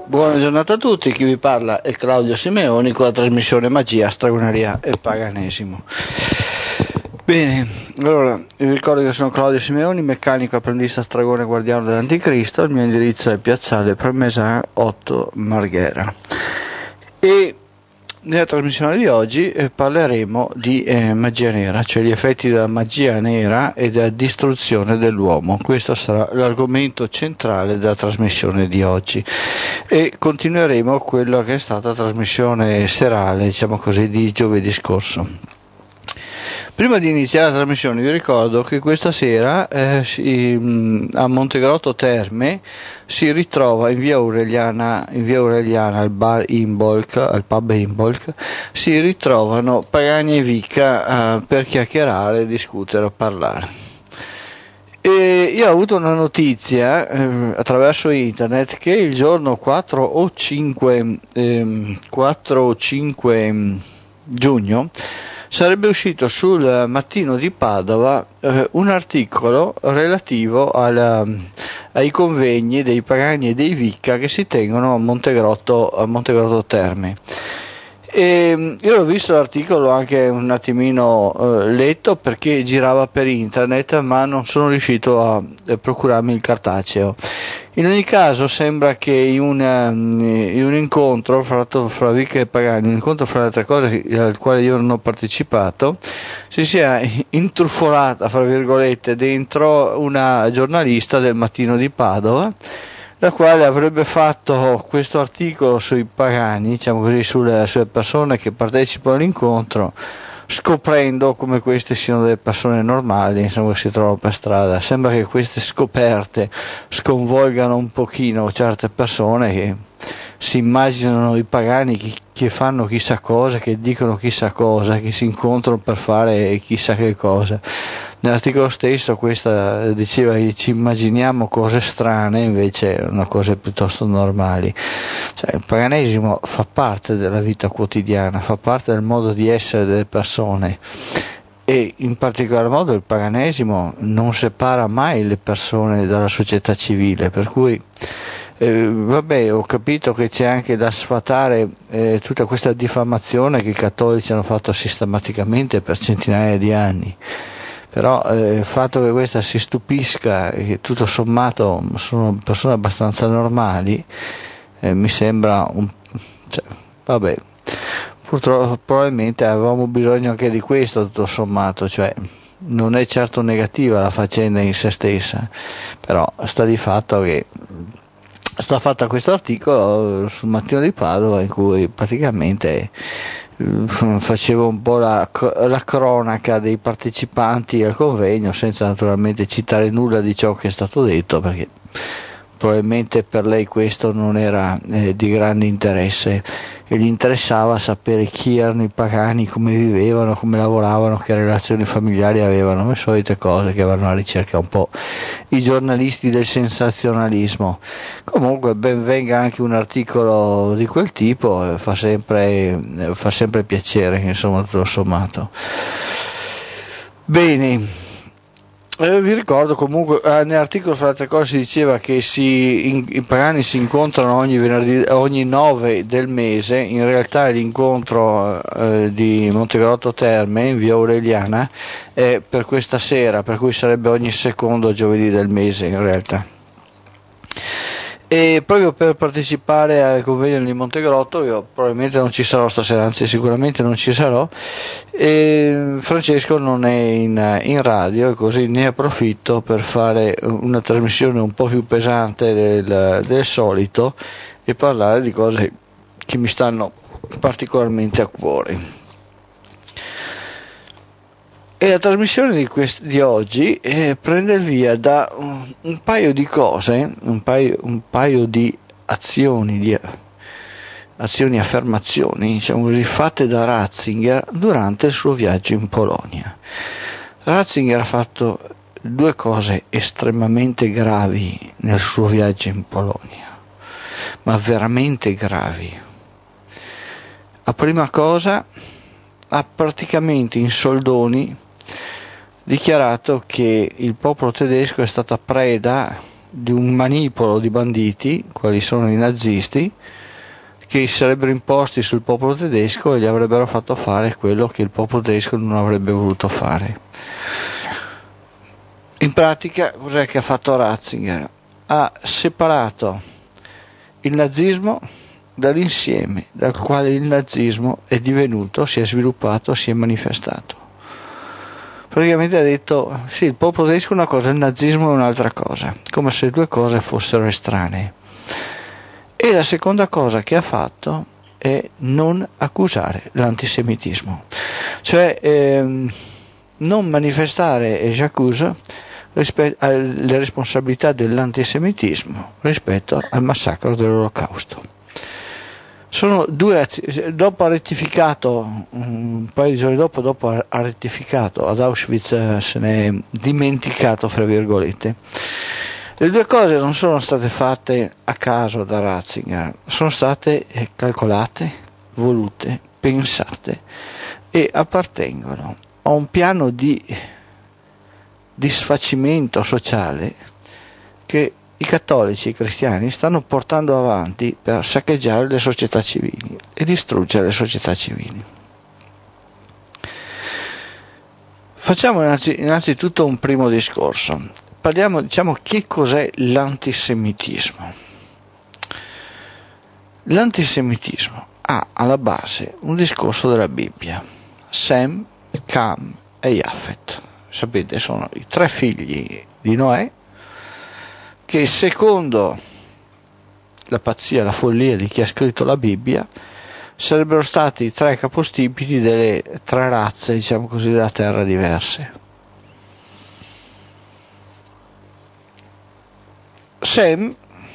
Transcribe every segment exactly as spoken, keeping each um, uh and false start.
Buona giornata a tutti, chi vi parla è Claudio Simeoni con la trasmissione Magia, Stregoneria e Paganesimo. Bene, allora vi ricordo che sono Claudio Simeoni, meccanico apprendista stregone guardiano dell'Anticristo, il mio indirizzo è Piazzale Parmesan otto Marghera. E nella trasmissione di oggi eh, parleremo di eh, magia nera, cioè gli effetti della magia nera e della distruzione dell'uomo. Questo sarà l'argomento centrale della trasmissione di oggi e continueremo quello che è stata la trasmissione serale, diciamo così, di giovedì scorso. Prima di iniziare la trasmissione vi ricordo che questa sera eh, si, mh, a Montegrotto Terme si ritrova in via Aureliana, in via Aureliana al bar Imbolc, al pub Imbolc, si ritrovano Pagani e Vicca eh, per chiacchierare, discutere o parlare. E io ho avuto una notizia eh, attraverso internet che il giorno quattro o cinque, eh, quattro o cinque giugno sarebbe uscito sul Mattino di Padova eh, un articolo relativo alla, ai convegni dei Pagani e dei Vicca che si tengono a Montegrotto, a Montegrotto Terme. E io ho visto l'articolo anche un attimino eh, letto perché girava per internet, ma non sono riuscito a, a procurarmi il cartaceo. In ogni caso sembra che in, una, in un incontro fra, fra Vicca e Pagani, un incontro fra le altre cose al quale io non ho partecipato, si sia intrufolata, fra virgolette, dentro una giornalista del Mattino di Padova, la quale avrebbe fatto questo articolo sui Pagani, diciamo così, sulle, sulle persone che partecipano all'incontro, scoprendo come queste siano delle persone normali, insomma, che si trovano per strada. Sembra che queste scoperte sconvolgano un pochino certe persone che si immaginano i Pagani che, che fanno chissà cosa, che dicono chissà cosa, che si incontrano per fare chissà che cosa. Nell'articolo stesso questa diceva che ci immaginiamo cose strane, invece una cose piuttosto normali. Cioè, il paganesimo fa parte della vita quotidiana, fa parte del modo di essere delle persone e in particolar modo il paganesimo non separa mai le persone dalla società civile, per cui eh, vabbè, ho capito che c'è anche da sfatare eh, tutta questa diffamazione che i cattolici hanno fatto sistematicamente per centinaia di anni. Però eh, il fatto che questa si stupisca e che tutto sommato sono persone abbastanza normali eh, mi sembra un cioè, vabbè, purtroppo probabilmente avevamo bisogno anche di questo tutto sommato, cioè non è certo negativa la faccenda in se stessa, però sta di fatto che sta fatta questo articolo sul Mattino di Padova in cui praticamente facevo un po' la, la cronaca dei partecipanti al convegno senza naturalmente citare nulla di ciò che è stato detto, perché probabilmente per lei questo non era eh, di grande interesse e gli interessava sapere chi erano i Pagani, come vivevano, come lavoravano, che relazioni familiari avevano, le solite cose che vanno alla ricerca un po' i giornalisti del sensazionalismo. Comunque ben venga anche un articolo di quel tipo, eh, fa sempre eh, fa sempre piacere, insomma, tutto sommato. Bene. Eh, vi ricordo comunque eh, nell'articolo fra le altre cose si diceva che si, in, i Pagani si incontrano ogni venerdì, ogni nove del mese. In realtà l'incontro eh, di Montegrotto Terme in via Aureliana è per questa sera, per cui sarebbe ogni secondo giovedì del mese in realtà. E proprio per partecipare al convegno di Montegrotto, io probabilmente non ci sarò stasera, anzi sicuramente non ci sarò, e Francesco non è in, in radio e così ne approfitto per fare una trasmissione un po' più pesante del, del solito e parlare di cose che mi stanno particolarmente a cuore. E la trasmissione di, quest- di oggi eh, prende il via da un, un paio di cose, un paio, un paio di azioni, di azioni, affermazioni, diciamo così, fatte da Ratzinger durante il suo viaggio in Polonia. Ratzinger ha fatto due cose estremamente gravi nel suo viaggio in Polonia, ma veramente gravi. La prima cosa, ha praticamente in soldoni dichiarato che il popolo tedesco è stata preda di un manipolo di banditi, quali sono i nazisti, che si sarebbero imposti sul popolo tedesco e gli avrebbero fatto fare quello che il popolo tedesco non avrebbe voluto fare. In pratica, cos'è che ha fatto Ratzinger? Ha separato il nazismo dall'insieme dal quale il nazismo è divenuto, si è sviluppato, si è manifestato. Praticamente ha detto, sì, il popolo tedesco è una cosa, il nazismo è un'altra cosa, come se le due cose fossero estranee. E la seconda cosa che ha fatto è non accusare l'antisemitismo, cioè ehm, non manifestare, e j'accuse, rispetto alle responsabilità dell'antisemitismo rispetto al massacro dell'Olocausto. Sono due azioni. Dopo ha rettificato, un paio di giorni dopo, dopo ha rettificato, ad Auschwitz se ne è dimenticato, fra virgolette. Le due cose non sono state fatte a caso da Ratzinger, sono state calcolate, volute, pensate e appartengono a un piano di disfacimento sociale che i cattolici e i cristiani stanno portando avanti per saccheggiare le società civili e distruggere le società civili. Facciamo innanzitutto un primo discorso. Parliamo, diciamo, che cos'è l'antisemitismo. L'antisemitismo ha alla base un discorso della Bibbia. Sem, Cam e Jafet. Sapete, sono i tre figli di Noè che, secondo la pazzia, la follia di chi ha scritto la Bibbia, sarebbero stati i tre capostipiti delle tre razze, diciamo così, della terra diverse. Sem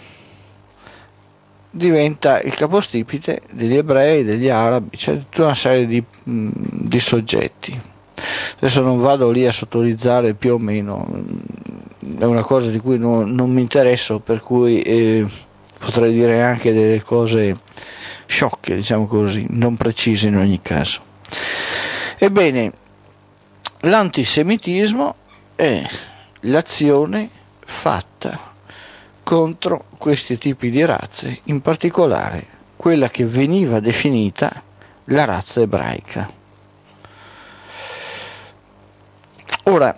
diventa il capostipite degli ebrei, degli arabi, c'è tutta una serie di, di soggetti. Adesso non vado lì a sottolineare più o meno, è una cosa di cui non, non mi interesso, per cui eh, potrei dire anche delle cose sciocche, diciamo così, non precise in ogni caso. Ebbene, l'antisemitismo è l'azione fatta contro questi tipi di razze, in particolare quella che veniva definita la razza ebraica. Ora,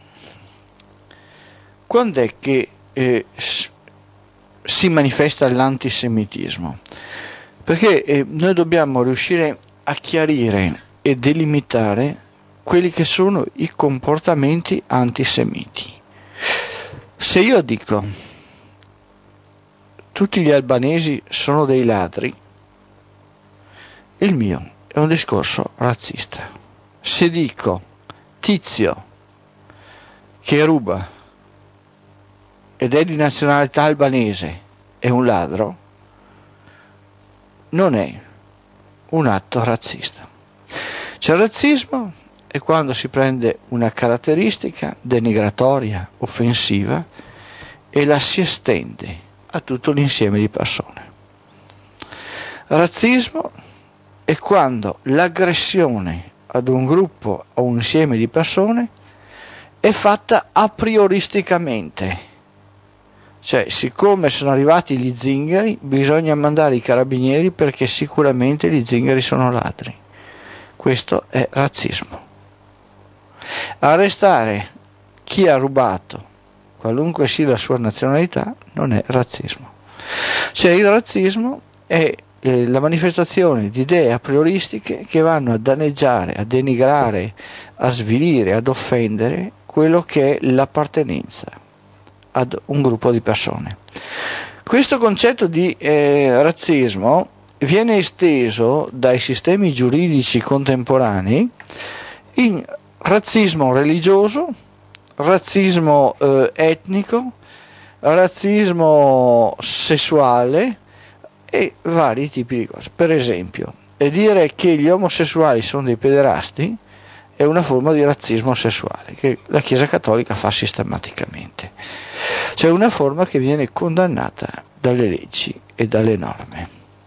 quando è che eh, si manifesta l'antisemitismo? Perché eh, noi dobbiamo riuscire a chiarire e delimitare quelli che sono i comportamenti antisemiti. Se io dico tutti gli albanesi sono dei ladri, il mio è un discorso razzista. Se dico Tizio che ruba ed è di nazionalità albanese è un ladro, non è un atto razzista. Cioè, il razzismo è quando si prende una caratteristica denigratoria, offensiva, e la si estende a tutto l'insieme di persone. Razzismo è quando l'aggressione ad un gruppo o un insieme di persone è fatta a prioristicamente, cioè, siccome sono arrivati gli zingari bisogna mandare i carabinieri perché sicuramente gli zingari sono ladri. Questo è razzismo. Arrestare chi ha rubato, qualunque sia la sua nazionalità, non è razzismo. Cioè, il razzismo è eh, la manifestazione di idee a prioristiche che vanno a danneggiare, a denigrare, a svilire, ad offendere quello che è l'appartenenza ad un gruppo di persone. Questo concetto di eh, razzismo viene esteso dai sistemi giuridici contemporanei in razzismo religioso, razzismo eh, etnico, razzismo sessuale e vari tipi di cose. Per esempio, e dire che gli omosessuali sono dei pederasti è una forma di razzismo sessuale che la Chiesa Cattolica fa sistematicamente, cioè una forma che viene condannata dalle leggi e dalle norme.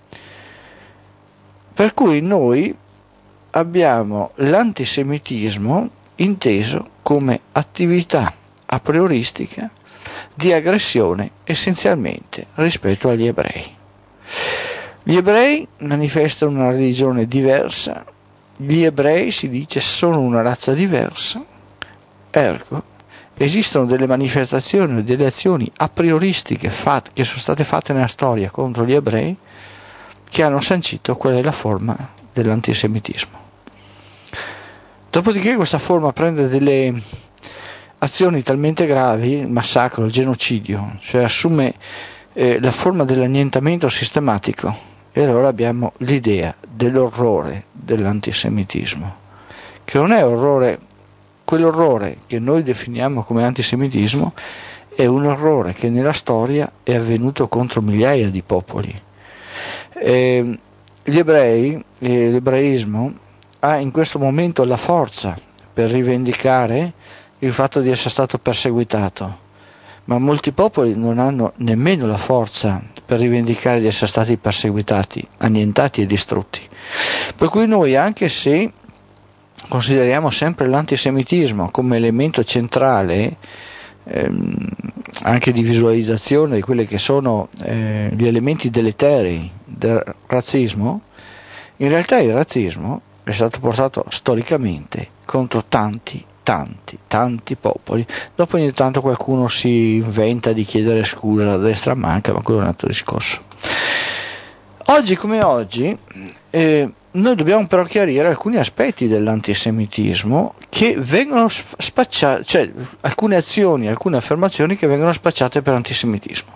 Per cui noi abbiamo l'antisemitismo inteso come attività a prioristica di aggressione essenzialmente rispetto agli ebrei. Gli ebrei manifestano una religione diversa, gli ebrei, si dice, sono una razza diversa, ergo esistono delle manifestazioni o delle azioni a prioristiche fatte, che sono state fatte nella storia contro gli ebrei, che hanno sancito qual è la forma dell'antisemitismo. Dopodiché questa forma prende delle azioni talmente gravi, il massacro, il genocidio, cioè assume eh, la forma dell'annientamento sistematico, e allora abbiamo l'idea dell'orrore dell'antisemitismo, che non è orrore, quell'orrore che noi definiamo come antisemitismo è un orrore che nella storia è avvenuto contro migliaia di popoli. Eh, gli ebrei, eh, l'ebraismo ha in questo momento la forza per rivendicare il fatto di essere stato perseguitato, ma molti popoli non hanno nemmeno la forza per rivendicare di essere stati perseguitati, annientati e distrutti. Per cui noi, anche se consideriamo sempre l'antisemitismo come elemento centrale ehm, anche di visualizzazione di quelli che sono eh, gli elementi deleteri del razzismo, in realtà il razzismo è stato portato storicamente contro tanti, tanti, tanti popoli. Dopo ogni tanto qualcuno si inventa di chiedere scusa a destra a manca, ma quello è un altro discorso. Oggi come oggi eh, noi dobbiamo però chiarire alcuni aspetti dell'antisemitismo che vengono spacciati, cioè alcune azioni, alcune affermazioni che vengono spacciate per antisemitismo.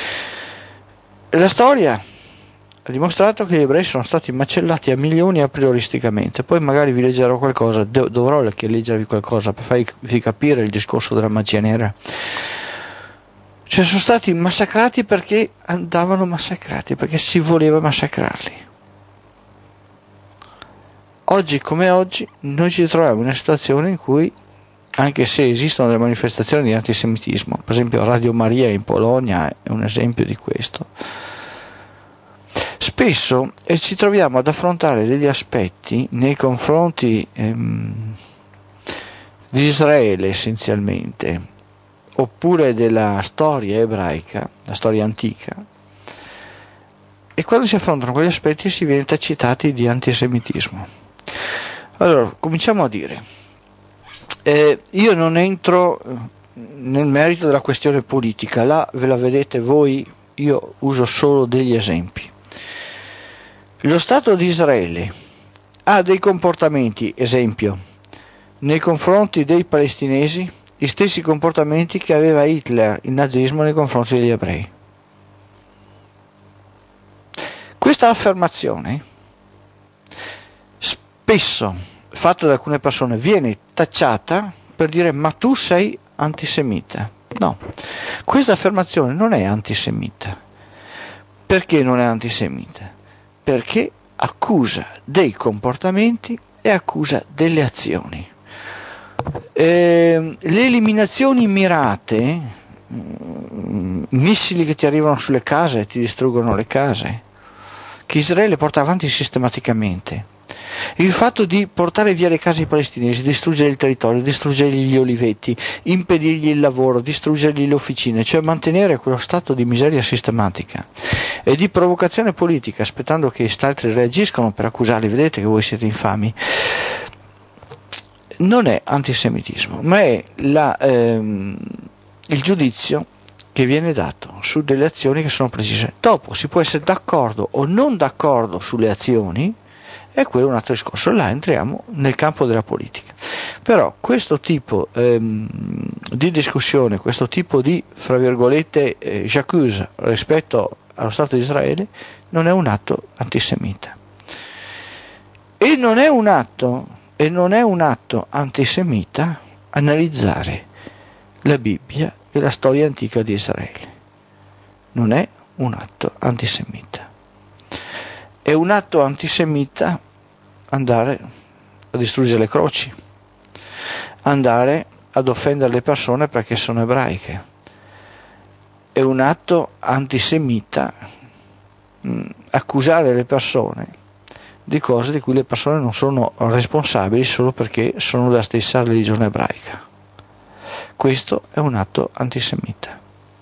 La storia ha dimostrato che gli ebrei sono stati macellati a milioni a prioristicamente, poi magari vi leggerò qualcosa, dov- dovrò leggervi qualcosa per farvi capire il discorso della magia nera. Cioè sono stati massacrati perché andavano massacrati, perché si voleva massacrarli. Oggi come oggi noi ci troviamo in una situazione in cui, anche se esistono delle manifestazioni di antisemitismo, per esempio Radio Maria in Polonia è un esempio di questo, spesso eh, ci troviamo ad affrontare degli aspetti nei confronti ehm, di Israele essenzialmente, oppure della storia ebraica, la storia antica, e quando si affrontano quegli aspetti si viene tacitati di antisemitismo. Allora, cominciamo a dire, eh, io non entro nel merito della questione politica, là ve la vedete voi, io uso solo degli esempi. Lo Stato di Israele ha dei comportamenti, esempio, nei confronti dei palestinesi, gli stessi comportamenti che aveva Hitler, il nazismo, nei confronti degli ebrei. Questa affermazione, spesso fatta da alcune persone, viene tacciata per dire ma tu sei antisemita. No, questa affermazione non è antisemita. Perché non è antisemita? Perché accusa dei comportamenti e accusa delle azioni. Eh, le eliminazioni mirate, missili che ti arrivano sulle case e ti distruggono le case, che Israele porta avanti sistematicamente, il fatto di portare via le case ai palestinesi, distruggere il territorio, distruggergli gli oliveti, impedirgli il lavoro, distruggergli le officine, cioè mantenere quello stato di miseria sistematica e di provocazione politica, aspettando che altri reagiscano per accusarli, vedete che voi siete infami, non è antisemitismo, ma è la, ehm, il giudizio che viene dato su delle azioni che sono precise. Dopo si può essere d'accordo o non d'accordo sulle azioni, e quello è un altro discorso, là entriamo nel campo della politica. Però questo tipo ehm, di discussione, questo tipo di, fra virgolette, eh, j'accuse rispetto allo Stato di Israele non è un atto antisemita. E non è un atto E non è un atto antisemita analizzare la Bibbia e la storia antica di Israele. Non è un atto antisemita. È un atto antisemita andare a distruggere le croci, andare ad offendere le persone perché sono ebraiche. È un atto antisemita mh, accusare le persone di cose di cui le persone non sono responsabili solo perché sono della stessa religione ebraica. Questo è un atto antisemita.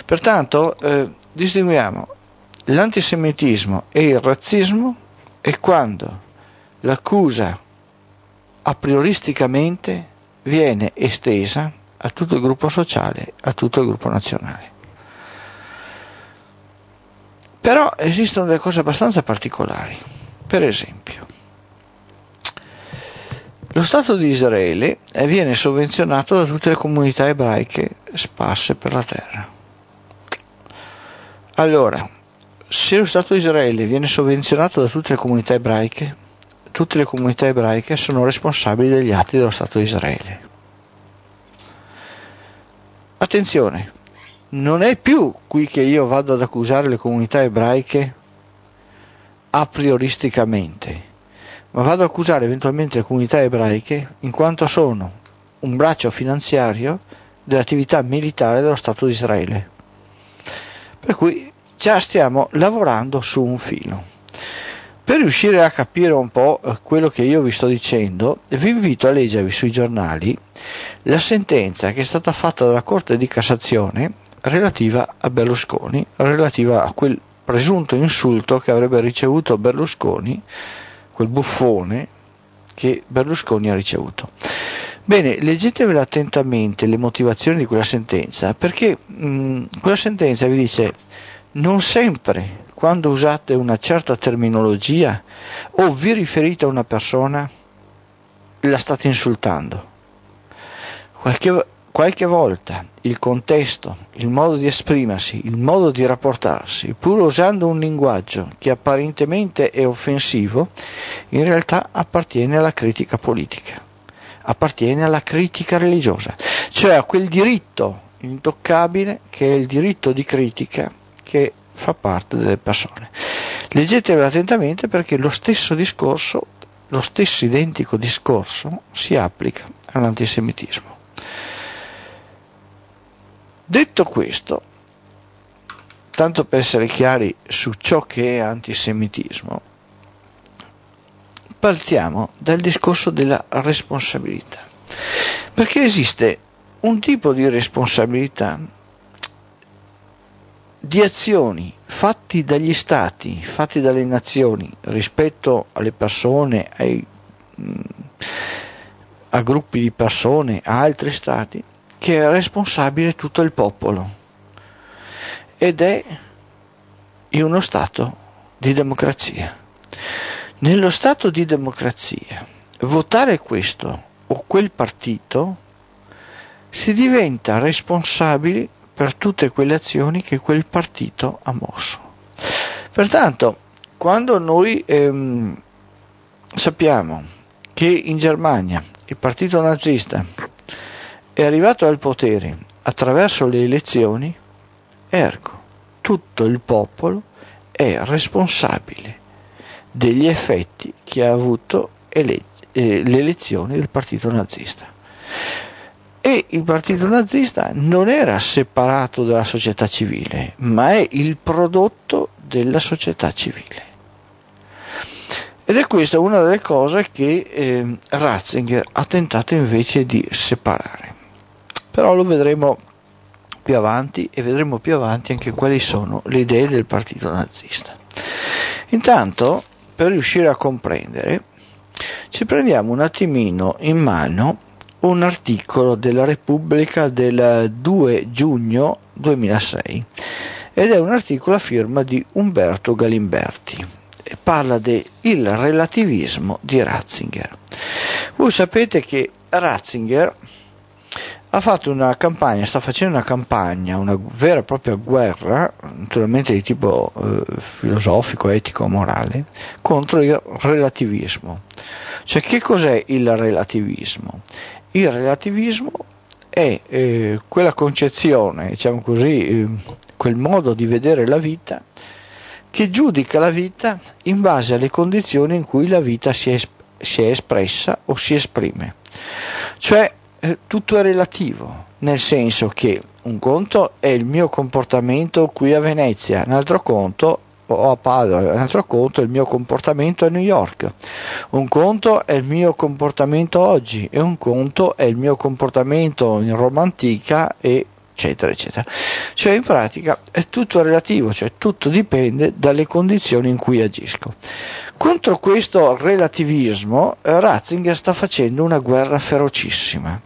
Pertanto eh, distinguiamo l'antisemitismo e il razzismo è quando l'accusa a prioristicamente viene estesa a tutto il gruppo sociale, a tutto il gruppo nazionale. Però esistono delle cose abbastanza particolari. Per esempio, lo Stato di Israele viene sovvenzionato da tutte le comunità ebraiche sparse per la terra. Allora, se lo Stato di Israele viene sovvenzionato da tutte le comunità ebraiche, tutte le comunità ebraiche sono responsabili degli atti dello Stato di Israele. Attenzione, non è più qui che io vado ad accusare le comunità ebraiche a prioristicamente, ma vado ad accusare eventualmente le comunità ebraiche in quanto sono un braccio finanziario dell'attività militare dello Stato di Israele. Per cui già stiamo lavorando su un filo. Per riuscire a capire un po' quello che io vi sto dicendo, vi invito a leggervi sui giornali la sentenza che è stata fatta dalla Corte di Cassazione relativa a Berlusconi, relativa a quel presunto insulto che avrebbe ricevuto Berlusconi, quel buffone che Berlusconi ha ricevuto. Bene, leggetevela attentamente le motivazioni di quella sentenza, perché mh, quella sentenza vi dice: non sempre quando usate una certa terminologia o vi riferite a una persona la state insultando. Qualche, qualche volta il contesto, il modo di esprimersi, il modo di rapportarsi, pur usando un linguaggio che apparentemente è offensivo, in realtà appartiene alla critica politica, appartiene alla critica religiosa, cioè a quel diritto intoccabile che è il diritto di critica che fa parte delle persone. Leggetevela attentamente, perché lo stesso discorso, lo stesso identico discorso si applica all'antisemitismo. Detto questo, tanto per essere chiari su ciò che è antisemitismo, partiamo dal discorso della responsabilità, perché esiste un tipo di responsabilità di azioni fatti dagli stati, fatti dalle nazioni rispetto alle persone, ai, mh, a gruppi di persone, a altri stati, che è responsabile tutto il popolo, ed è in uno stato di democrazia. Nello stato di democrazia, votare questo o quel partito, si diventa responsabili per tutte quelle azioni che quel partito ha mosso. Pertanto, quando noi ehm, sappiamo che in Germania il partito nazista è arrivato al potere attraverso le elezioni, ergo, tutto il popolo è responsabile degli effetti che ha avuto ele- eh, le elezioni del partito nazista. E il partito nazista non era separato dalla società civile, ma è il prodotto della società civile. Ed è questa una delle cose che eh, Ratzinger ha tentato invece di separare. Però lo vedremo più avanti, e vedremo più avanti anche quali sono le idee del partito nazista. Intanto, per riuscire a comprendere, ci prendiamo un attimino in mano un articolo della Repubblica del due giugno duemilasei, ed è un articolo a firma di Umberto Galimberti e parla del relativismo di Ratzinger. Voi sapete che Ratzinger ha fatto una campagna, sta facendo una campagna, una vera e propria guerra, naturalmente di tipo eh, filosofico, etico, morale, contro il relativismo. Cioè, che cos'è il relativismo? Il relativismo è eh, quella concezione, diciamo così, eh, quel modo di vedere la vita che giudica la vita in base alle condizioni in cui la vita si è, si è espressa o si esprime. Cioè, eh, tutto è relativo, nel senso che un conto è il mio comportamento qui a Venezia, un altro conto o a Padova, un altro conto è il mio comportamento a New York, un conto è il mio comportamento oggi e un conto è il mio comportamento in Roma antica e eccetera, eccetera. Cioè in pratica è tutto relativo, cioè tutto dipende dalle condizioni in cui agisco. Contro questo relativismo Ratzinger sta facendo una guerra ferocissima.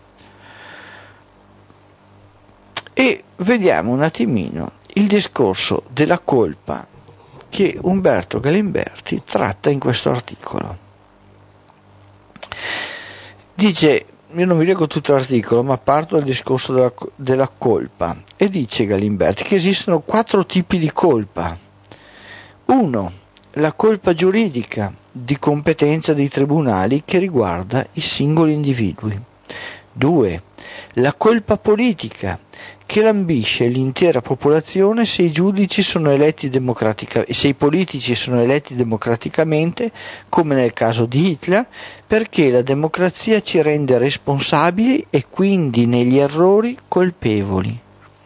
E vediamo un attimino il discorso della colpa che Umberto Galimberti tratta in questo articolo. Dice, io non vi leggo tutto l'articolo, ma parto dal discorso della, della colpa, e dice Galimberti che esistono quattro tipi di colpa. Uno, la colpa giuridica di competenza dei tribunali che riguarda i singoli individui. Due, la colpa politica che lambisce l'intera popolazione se i giudici sono eletti democraticamente, se i politici sono eletti democraticamente, come nel caso di Hitler, perché la democrazia ci rende responsabili e quindi negli errori colpevoli.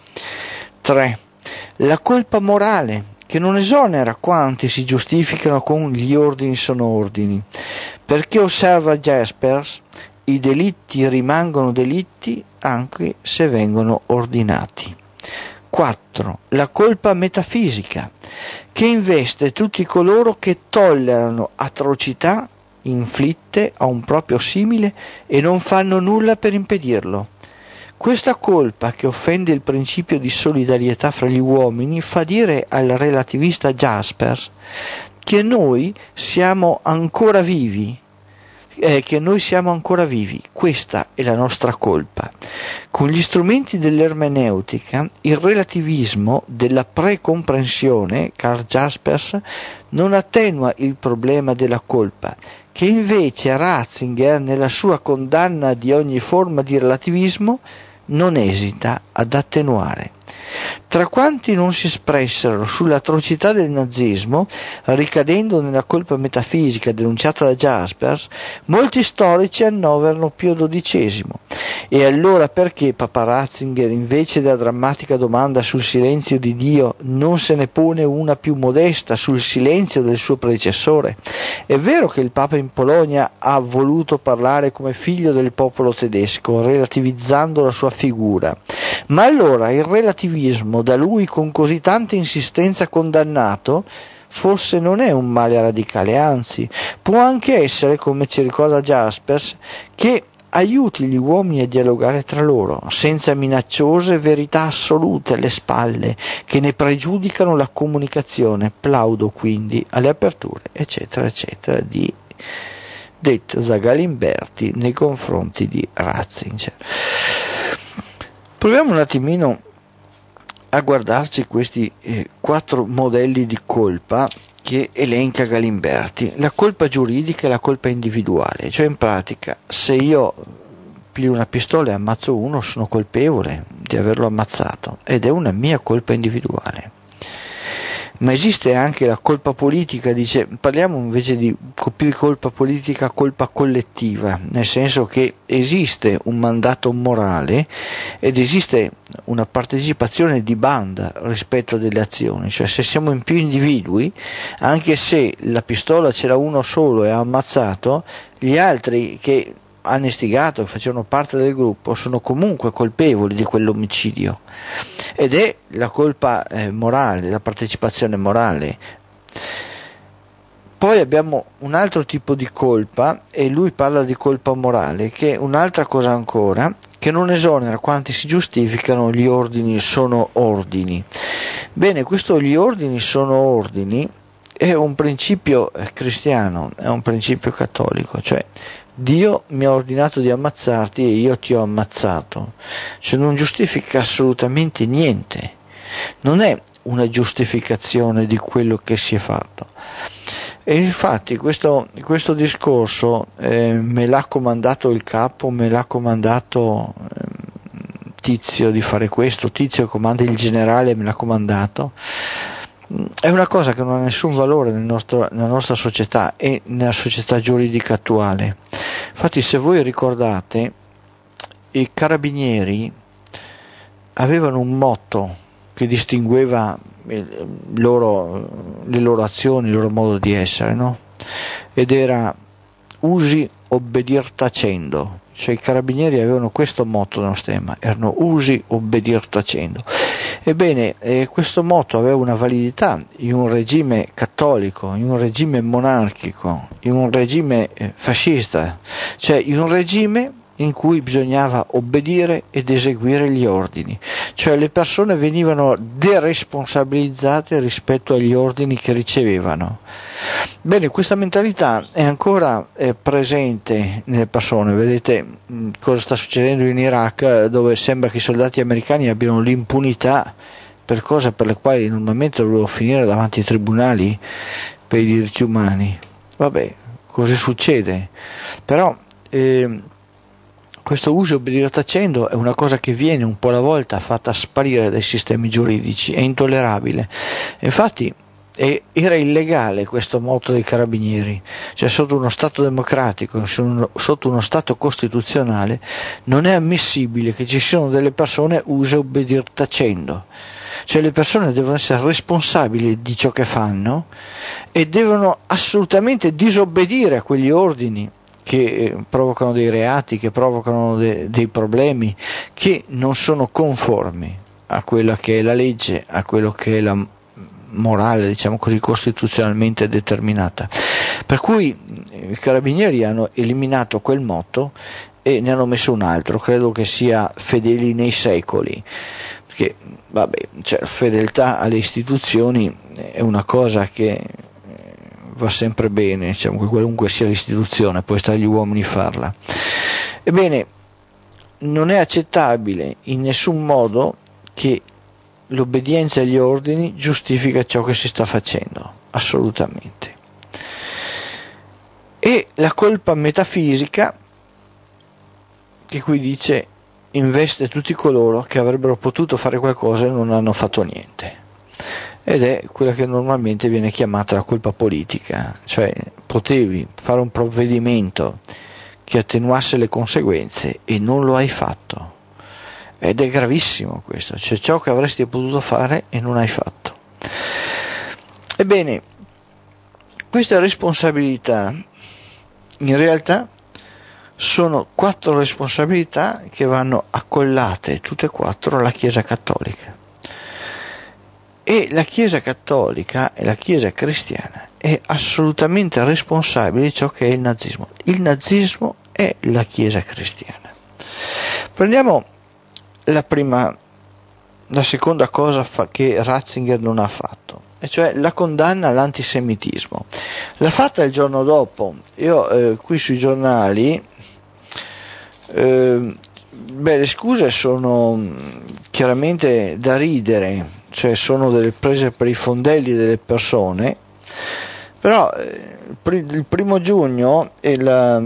Tre, la colpa morale che non esonera quanti si giustificano con gli ordini sono ordini, perché osserva Jaspers, i delitti rimangono delitti anche se vengono ordinati. quattro. La colpa metafisica, che investe tutti coloro che tollerano atrocità inflitte a un proprio simile e non fanno nulla per impedirlo. Questa colpa, che offende il principio di solidarietà fra gli uomini, fa dire al relativista Jaspers che noi siamo ancora vivi, Eh, che noi siamo ancora vivi, questa è la nostra colpa. Con gli strumenti dell'ermeneutica, il relativismo della precomprensione, Karl Jaspers, non attenua il problema della colpa, che invece Ratzinger, nella sua condanna di ogni forma di relativismo, non esita ad attenuare. Tra quanti non si espressero sull'atrocità del nazismo, ricadendo nella colpa metafisica denunciata da Jaspers, molti storici annoverano Pio dodicesimo. E allora perché Papa Ratzinger, invece della drammatica domanda sul silenzio di Dio, non se ne pone una più modesta sul silenzio del suo predecessore? È vero che il Papa in Polonia ha voluto parlare come figlio del popolo tedesco, relativizzando la sua figura, ma allora il relativismo, da lui con così tanta insistenza condannato, forse non è un male radicale, anzi può anche essere, come ci ricorda Jaspers, che aiuti gli uomini a dialogare tra loro, senza minacciose verità assolute alle spalle che ne pregiudicano la comunicazione. Plaudo quindi alle aperture, eccetera, eccetera, di detto da Galimberti nei confronti di Ratzinger. Proviamo un attimino a guardarci questi eh, quattro modelli di colpa che elenca Galimberti. La colpa giuridica e la colpa individuale, cioè in pratica se io piglio una pistola e ammazzo uno sono colpevole di averlo ammazzato ed è una mia colpa individuale. Ma esiste anche la colpa politica, dice, parliamo invece di colpa politica, colpa collettiva, nel senso che esiste un mandato morale ed esiste una partecipazione di banda rispetto a delle azioni, cioè se siamo in più individui, anche se la pistola c'era uno solo e ha ammazzato, gli altri che hanno istigato, che facevano parte del gruppo, sono comunque colpevoli di quell'omicidio, ed è la colpa eh, morale, la partecipazione morale. Poi abbiamo un altro tipo di colpa, e lui parla di colpa morale, che è un'altra cosa ancora, che non esonera quanti si giustificano, gli ordini sono ordini. Bene, questo gli ordini sono ordini è un principio cristiano, è un principio cattolico, cioè Dio mi ha ordinato di ammazzarti e io ti ho ammazzato, cioè non giustifica assolutamente niente, non è una giustificazione di quello che si è fatto. E infatti questo, questo discorso eh, me l'ha comandato il capo, me l'ha comandato eh, Tizio di fare questo, Tizio comanda il generale, me l'ha comandato. È una cosa che non ha nessun valore nel nostro, nella nostra società e nella società giuridica attuale. Infatti, se voi ricordate, i carabinieri avevano un motto che distingueva il loro, le loro azioni, il loro modo di essere, no? Ed era: usi obbedir tacendo, cioè i carabinieri avevano questo motto nello stemma, erano usi obbedir tacendo. Ebbene, eh, questo motto aveva una validità in un regime cattolico, in un regime monarchico, in un regime eh, fascista, cioè in un regime in cui bisognava obbedire ed eseguire gli ordini, cioè le persone venivano deresponsabilizzate rispetto agli ordini che ricevevano. Bene, questa mentalità è ancora eh, presente nelle persone. Vedete mh, cosa sta succedendo in Iraq, dove sembra che i soldati americani abbiano l'impunità per cose per le quali normalmente dovrebbero finire davanti ai tribunali per i diritti umani. Vabbè, cosa succede? Però eh, questo uso obbedire tacendo è una cosa che viene un po' alla volta fatta sparire dai sistemi giuridici, è intollerabile. Infatti e era illegale questo motto dei carabinieri, cioè sotto uno Stato democratico, sotto uno Stato costituzionale non è ammissibile che ci siano delle persone use obbedir tacendo, cioè le persone devono essere responsabili di ciò che fanno e devono assolutamente disobbedire a quegli ordini che provocano dei reati, che provocano de- dei problemi, che non sono conformi a quella che è la legge, a quello che è la morale, diciamo così, costituzionalmente determinata. Per cui i carabinieri hanno eliminato quel motto e ne hanno messo un altro, credo che sia fedeli nei secoli, perché vabbè, cioè, fedeltà alle istituzioni è una cosa che va sempre bene, diciamo che qualunque sia l'istituzione, poi sta agli uomini farla. Ebbene, non è accettabile in nessun modo che l'obbedienza agli ordini giustifica ciò che si sta facendo, assolutamente. E la colpa metafisica, che qui dice investe tutti coloro che avrebbero potuto fare qualcosa e non hanno fatto niente, ed è quella che normalmente viene chiamata la colpa politica, cioè potevi fare un provvedimento che attenuasse le conseguenze e non lo hai fatto. Ed è gravissimo questo, cioè ciò che avresti potuto fare e non hai fatto. Ebbene, queste responsabilità in realtà sono quattro responsabilità che vanno accollate tutte e quattro alla Chiesa Cattolica. E la Chiesa Cattolica e la Chiesa Cristiana è assolutamente responsabile di ciò che è il nazismo. Il nazismo è la Chiesa Cristiana. Prendiamo la prima, la seconda cosa fa, che Ratzinger non ha fatto, e cioè la condanna all'antisemitismo. L'ha fatta il giorno dopo. Io eh, qui sui giornali, eh, beh, le scuse sono chiaramente da ridere, cioè sono delle prese per i fondelli delle persone, però eh, il primo giugno e la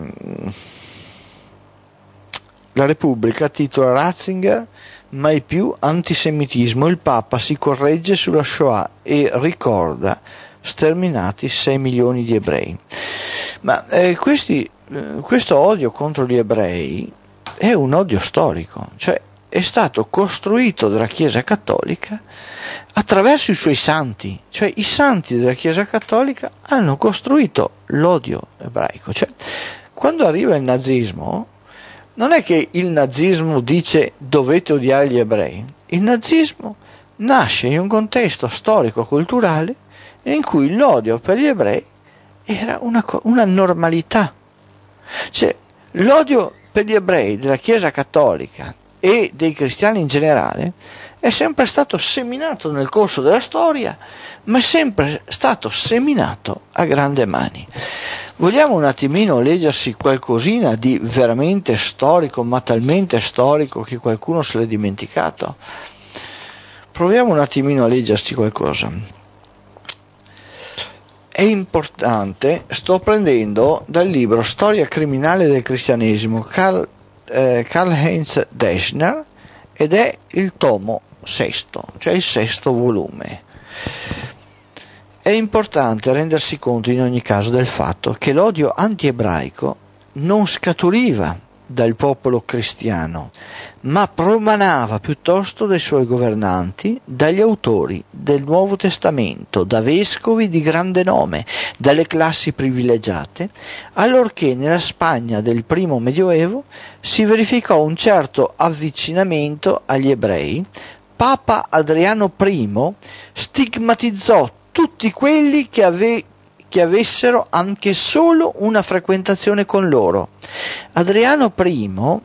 La Repubblica titola Ratzinger mai più antisemitismo, il Papa si corregge sulla Shoah e ricorda sterminati sei milioni di ebrei. Ma eh, questi, eh, questo odio contro gli ebrei è un odio storico, cioè è stato costruito dalla Chiesa Cattolica attraverso i suoi santi, cioè i santi della Chiesa Cattolica hanno costruito l'odio ebraico. Cioè, quando arriva il nazismo, non è che il nazismo dice dovete odiare gli ebrei, il nazismo nasce in un contesto storico-culturale in cui l'odio per gli ebrei era una, una normalità. Cioè, l'odio per gli ebrei della Chiesa Cattolica e dei cristiani in generale è sempre stato seminato nel corso della storia, ma è sempre stato seminato a grandi mani. Vogliamo un attimino leggersi qualcosina di veramente storico, ma talmente storico che qualcuno se l'è dimenticato? Proviamo un attimino a leggersi qualcosa. È importante, sto prendendo dal libro Storia criminale del cristianesimo, Karl, eh, Karl-Heinz Deschner, ed è il tomo sesto, cioè il sesto volume. È importante rendersi conto in ogni caso del fatto che l'odio anti-ebraico non scaturiva dal popolo cristiano, ma promanava piuttosto dai suoi governanti, dagli autori del Nuovo Testamento, da vescovi di grande nome, dalle classi privilegiate, allorché nella Spagna del primo Medioevo si verificò un certo avvicinamento agli ebrei. Papa Adriano I stigmatizzò tutti quelli che, ave- che avessero anche solo una frequentazione con loro. Adriano I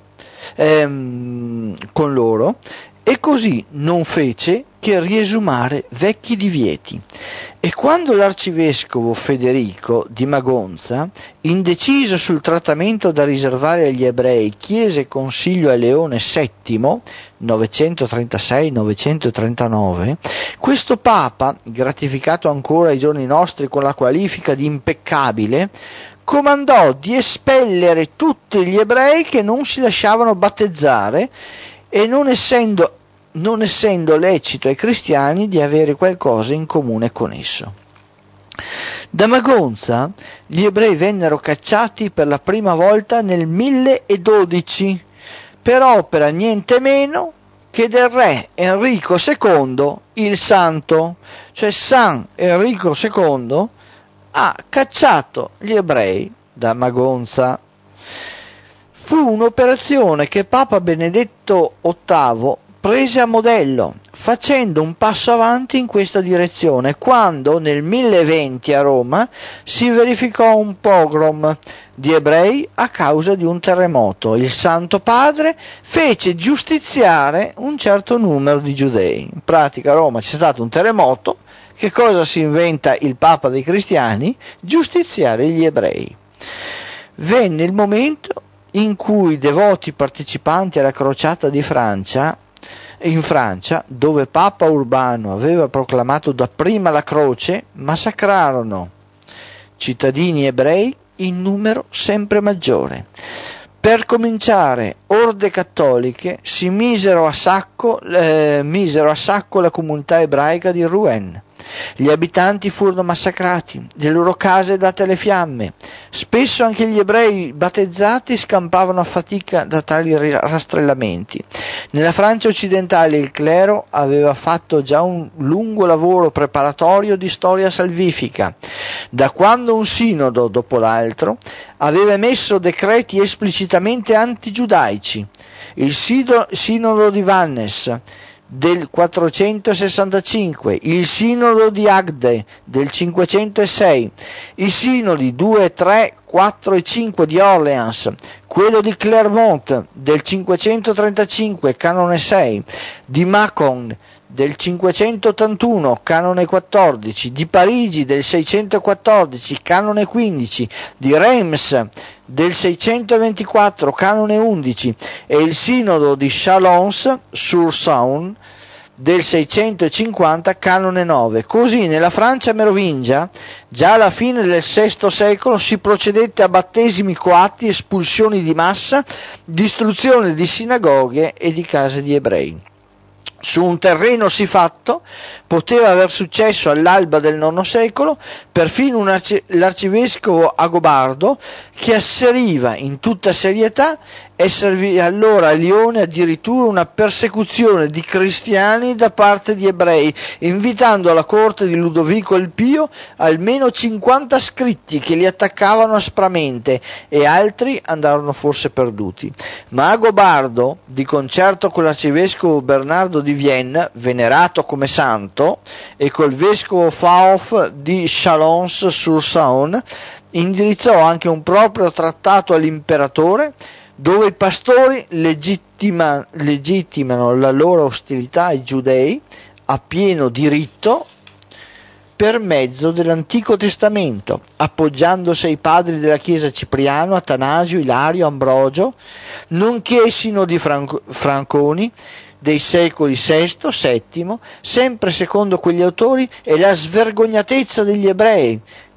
ehm, con loro e così non fece che riesumare vecchi divieti. E quando l'arcivescovo Federico di Magonza, indeciso sul trattamento da riservare agli ebrei, chiese consiglio a Leone settimo, novecentotrentasei novecentotrentanove, questo papa, gratificato ancora ai giorni nostri con la qualifica di impeccabile, comandò di espellere tutti gli ebrei che non si lasciavano battezzare e non essendo non essendo lecito ai cristiani di avere qualcosa in comune con esso. Da Magonza gli ebrei vennero cacciati per la prima volta nel milledodici per opera niente meno che del re Enrico secondo il Santo, cioè San Enrico secondo ha cacciato gli ebrei da Magonza. Fu un'operazione che Papa Benedetto ottavo prese a modello, facendo un passo avanti in questa direzione, quando nel milleventi a Roma si verificò un pogrom di ebrei a causa di un terremoto. Il Santo Padre fece giustiziare un certo numero di giudei. In pratica a Roma c'è stato un terremoto, che cosa si inventa il Papa dei cristiani? Giustiziare gli ebrei. Venne il momento in cui i devoti partecipanti alla crociata di Francia in Francia, dove Papa Urbano aveva proclamato dapprima la croce, massacrarono cittadini ebrei in numero sempre maggiore. Per cominciare, orde cattoliche si misero a sacco, eh, misero a sacco la comunità ebraica di Rouen. Gli abitanti furono massacrati, le loro case date alle fiamme. Spesso anche gli ebrei battezzati scampavano a fatica da tali rastrellamenti. Nella Francia occidentale il clero aveva fatto già un lungo lavoro preparatorio di storia salvifica, da quando un sinodo dopo l'altro aveva emesso decreti esplicitamente antigiudaici. Il sinodo di Vannes del quattrocentosessantacinque, il sinodo di Agde del cinquecentosei, i sinodi due, tre, quattro e cinque di Orleans, quello di Clermont del cinquecentotrentacinque, canone sei, di Mâcon del cinquecentottantuno, canone quattordici, di Parigi del seicentoquattordici, canone quindici, di Reims del seicentoventiquattro, canone undici, e il sinodo di Chalons-sur-Saône del seicentocinquanta, canone nove. Così nella Francia merovingia, già alla fine del sesto secolo, si procedette a battesimi coatti, espulsioni di massa, distruzione di sinagoghe e di case di ebrei. Su un terreno siffatto poteva aver successo all'alba del nono secolo perfino un arci- l'arcivescovo Agobardo, che asseriva in tutta serietà esservi allora a Lione addirittura una persecuzione di cristiani da parte di ebrei, invitando alla corte di Ludovico il Pio almeno cinquanta scritti che li attaccavano aspramente, e altri andarono forse perduti. Ma Agobardo, di concerto con l'arcivescovo Bernardo di Vienne, venerato come santo, e col vescovo Fauf di Chalons-sur-Saône, indirizzò anche un proprio trattato all'imperatore, dove i pastori legittima, legittimano la loro ostilità ai giudei a pieno diritto per mezzo dell'Antico Testamento, appoggiandosi ai padri della Chiesa Cipriano, Atanasio, Ilario, Ambrogio, nonché sinodi franco, franconi dei secoli sesto, settimo, sempre secondo quegli autori, e la svergognatezza degli ebrei,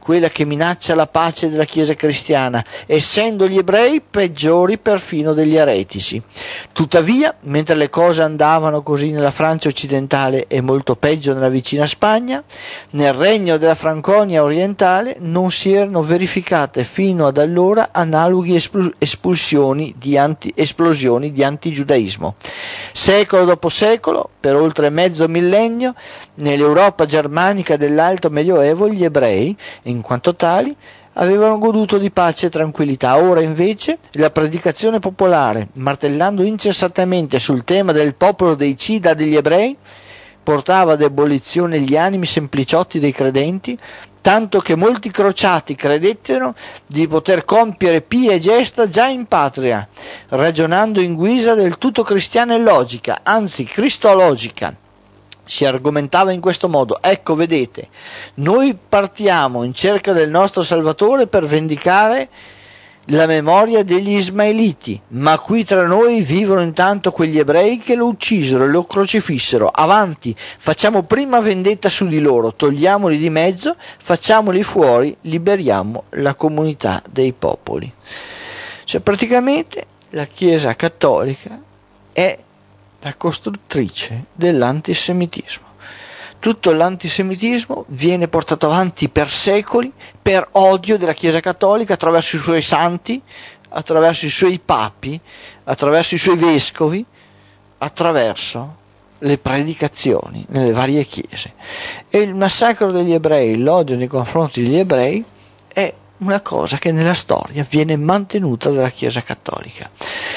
quella che minaccia la pace della Chiesa cristiana, essendo gli ebrei peggiori perfino degli eretici. Tuttavia, mentre le cose andavano così nella Francia occidentale e molto peggio nella vicina Spagna, nel regno della Franconia orientale non si erano verificate fino ad allora analoghe espulsioni di anti, esplosioni di antigiudaismo. Secolo dopo secolo, per oltre mezzo millennio, nell'Europa germanica dell'Alto Medioevo gli ebrei, in quanto tali, avevano goduto di pace e tranquillità. Ora invece la predicazione popolare, martellando incessantemente sul tema del popolo deicida degli ebrei, portava ad ebullizione gli animi sempliciotti dei credenti, tanto che molti crociati credettero di poter compiere pie gesta già in patria, ragionando in guisa del tutto cristiana e logica, anzi cristologica. Si argomentava in questo modo: ecco, vedete, noi partiamo in cerca del nostro Salvatore per vendicare la memoria degli Ismaeliti, ma qui tra noi vivono intanto quegli ebrei che lo uccisero e lo crocifissero. Avanti, facciamo prima vendetta su di loro, togliamoli di mezzo, facciamoli fuori, liberiamo la comunità dei popoli. Cioè, praticamente la Chiesa cattolica è la costruttrice dell'antisemitismo. Tutto l'antisemitismo viene portato avanti per secoli per odio della Chiesa cattolica attraverso i suoi santi, attraverso i suoi papi, attraverso i suoi vescovi, attraverso le predicazioni nelle varie chiese. E il massacro degli ebrei, l'odio nei confronti degli ebrei, è una cosa che nella storia viene mantenuta dalla Chiesa cattolica.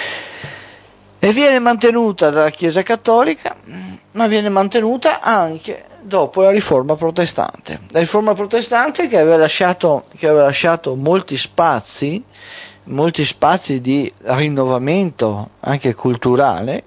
E viene mantenuta dalla Chiesa cattolica, ma viene mantenuta anche dopo la Riforma protestante. La Riforma protestante che aveva lasciato, che aveva lasciato molti spazi, molti spazi di rinnovamento anche culturale,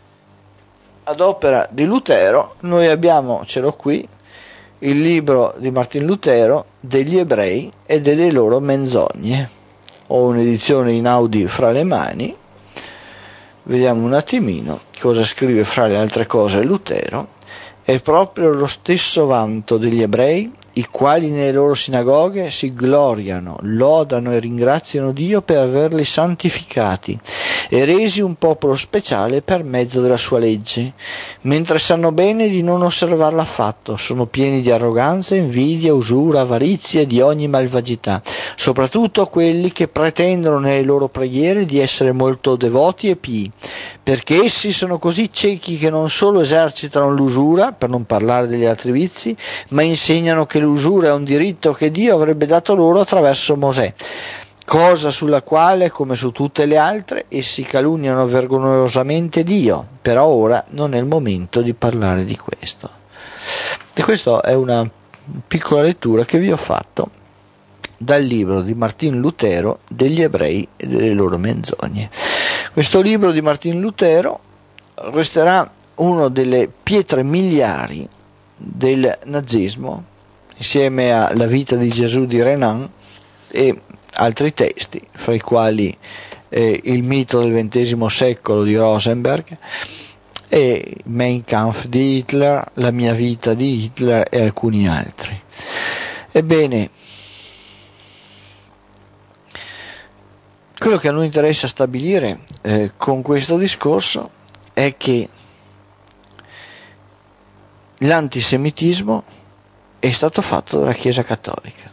ad opera di Lutero. Noi abbiamo, ce l'ho qui, il libro di Martin Lutero degli ebrei e delle loro menzogne. Ho un'edizione in Audi fra le mani. Vediamo un attimino cosa scrive fra le altre cose Lutero. È proprio lo stesso vanto degli ebrei, i quali nelle loro sinagoghe si gloriano, lodano e ringraziano Dio per averli santificati e resi un popolo speciale per mezzo della sua legge, mentre sanno bene di non osservarla affatto, sono pieni di arroganza, invidia, usura, avarizia e di ogni malvagità, soprattutto quelli che pretendono nelle loro preghiere di essere molto devoti e pii, perché essi sono così ciechi che non solo esercitano l'usura, per non parlare degli altri vizi, ma insegnano che l'usura è un diritto che Dio avrebbe dato loro attraverso Mosè, cosa sulla quale, come su tutte le altre, essi calunniano vergognosamente Dio. Però ora non è il momento di parlare di questo. E questa è una piccola lettura che vi ho fatto dal libro di Martin Lutero degli ebrei e delle loro menzogne. Questo libro di Martin Lutero resterà una delle pietre miliari del nazismo, insieme a La vita di Gesù di Renan e altri testi, fra i quali eh, Il mito del ventesimo secolo di Rosenberg e Mein Kampf di Hitler, La mia vita di Hitler e alcuni altri. Ebbene, quello che a noi interessa stabilire eh, con questo discorso è che l'antisemitismo è stato fatto dalla Chiesa cattolica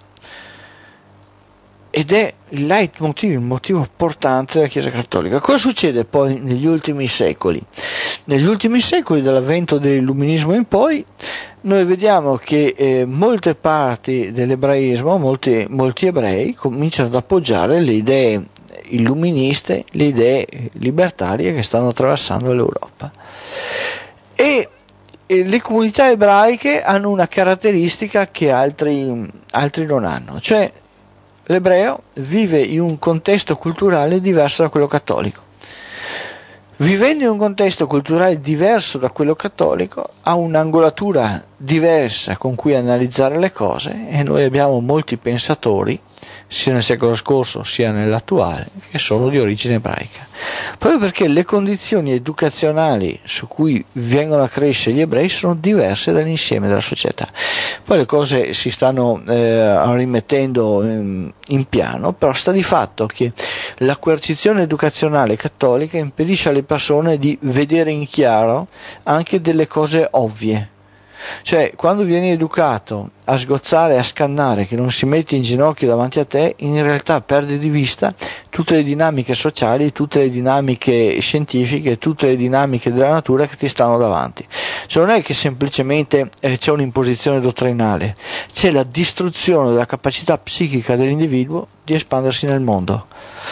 ed è il leitmotiv, il motivo portante della Chiesa cattolica. Cosa succede poi negli ultimi secoli? Negli ultimi secoli, dall'avvento dell'illuminismo in poi, noi vediamo che eh, molte parti dell'ebraismo, molti, molti ebrei cominciano ad appoggiare le idee illuministe, le idee libertarie che stanno attraversando l'Europa. E le comunità ebraiche hanno una caratteristica che altri, altri non hanno, cioè l'ebreo vive in un contesto culturale diverso da quello cattolico. Vivendo in un contesto culturale diverso da quello cattolico, ha un'angolatura diversa con cui analizzare le cose, e noi abbiamo molti pensatori sia nel secolo scorso sia nell'attuale, che sono di origine ebraica, proprio perché le condizioni educazionali su cui vengono a crescere gli ebrei sono diverse dall'insieme della società. Poi le cose si stanno eh, rimettendo in, in piano, però sta di fatto che la coercizione educazionale cattolica impedisce alle persone di vedere in chiaro anche delle cose ovvie. Cioè, quando vieni educato a sgozzare e a scannare che non si mette in ginocchio davanti a te, in realtà perdi di vista tutte le dinamiche sociali, tutte le dinamiche scientifiche, tutte le dinamiche della natura che ti stanno davanti. Cioè, non è che semplicemente eh, c'è un'imposizione dottrinale, c'è la distruzione della capacità psichica dell'individuo di espandersi nel mondo.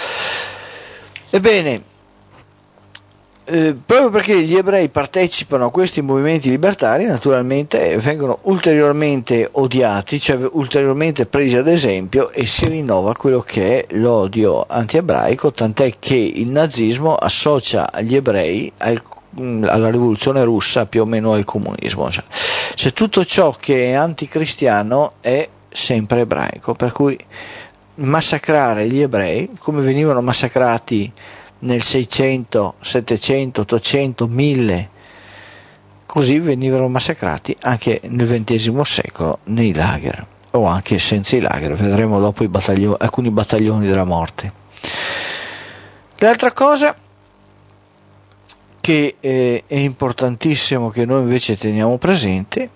Ebbene, Eh, proprio perché gli ebrei partecipano a questi movimenti libertari, naturalmente vengono ulteriormente odiati, cioè ulteriormente presi ad esempio, e si rinnova quello che è l'odio anti-ebraico, tant'è che il nazismo associa gli ebrei al, alla rivoluzione russa, più o meno al comunismo, cioè, cioè tutto ciò che è anticristiano è sempre ebraico, per cui massacrare gli ebrei come venivano massacrati nel seicento, settecento, ottocento, mille, così venivano massacrati anche nel ventesimo secolo nei lager, o anche senza i lager, vedremo dopo i battaglioni, alcuni battaglioni della morte. L'altra cosa che eh, è importantissimo che noi invece teniamo presente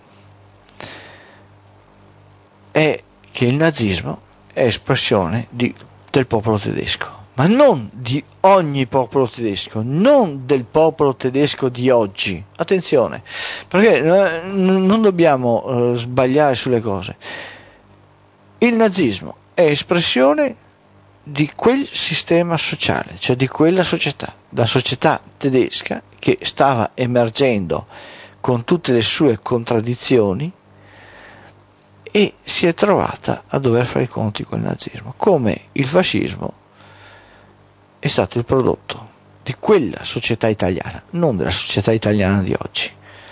è che il nazismo è espressione di, del popolo tedesco, ma non di ogni popolo tedesco, non del popolo tedesco di oggi. Attenzione, perché non dobbiamo uh, sbagliare sulle cose. Il nazismo è espressione di quel sistema sociale, cioè di quella società, la società tedesca che stava emergendo con tutte le sue contraddizioni e si è trovata a dover fare i conti con il nazismo, come il fascismo è stato il prodotto di quella società italiana, non della società italiana di oggi.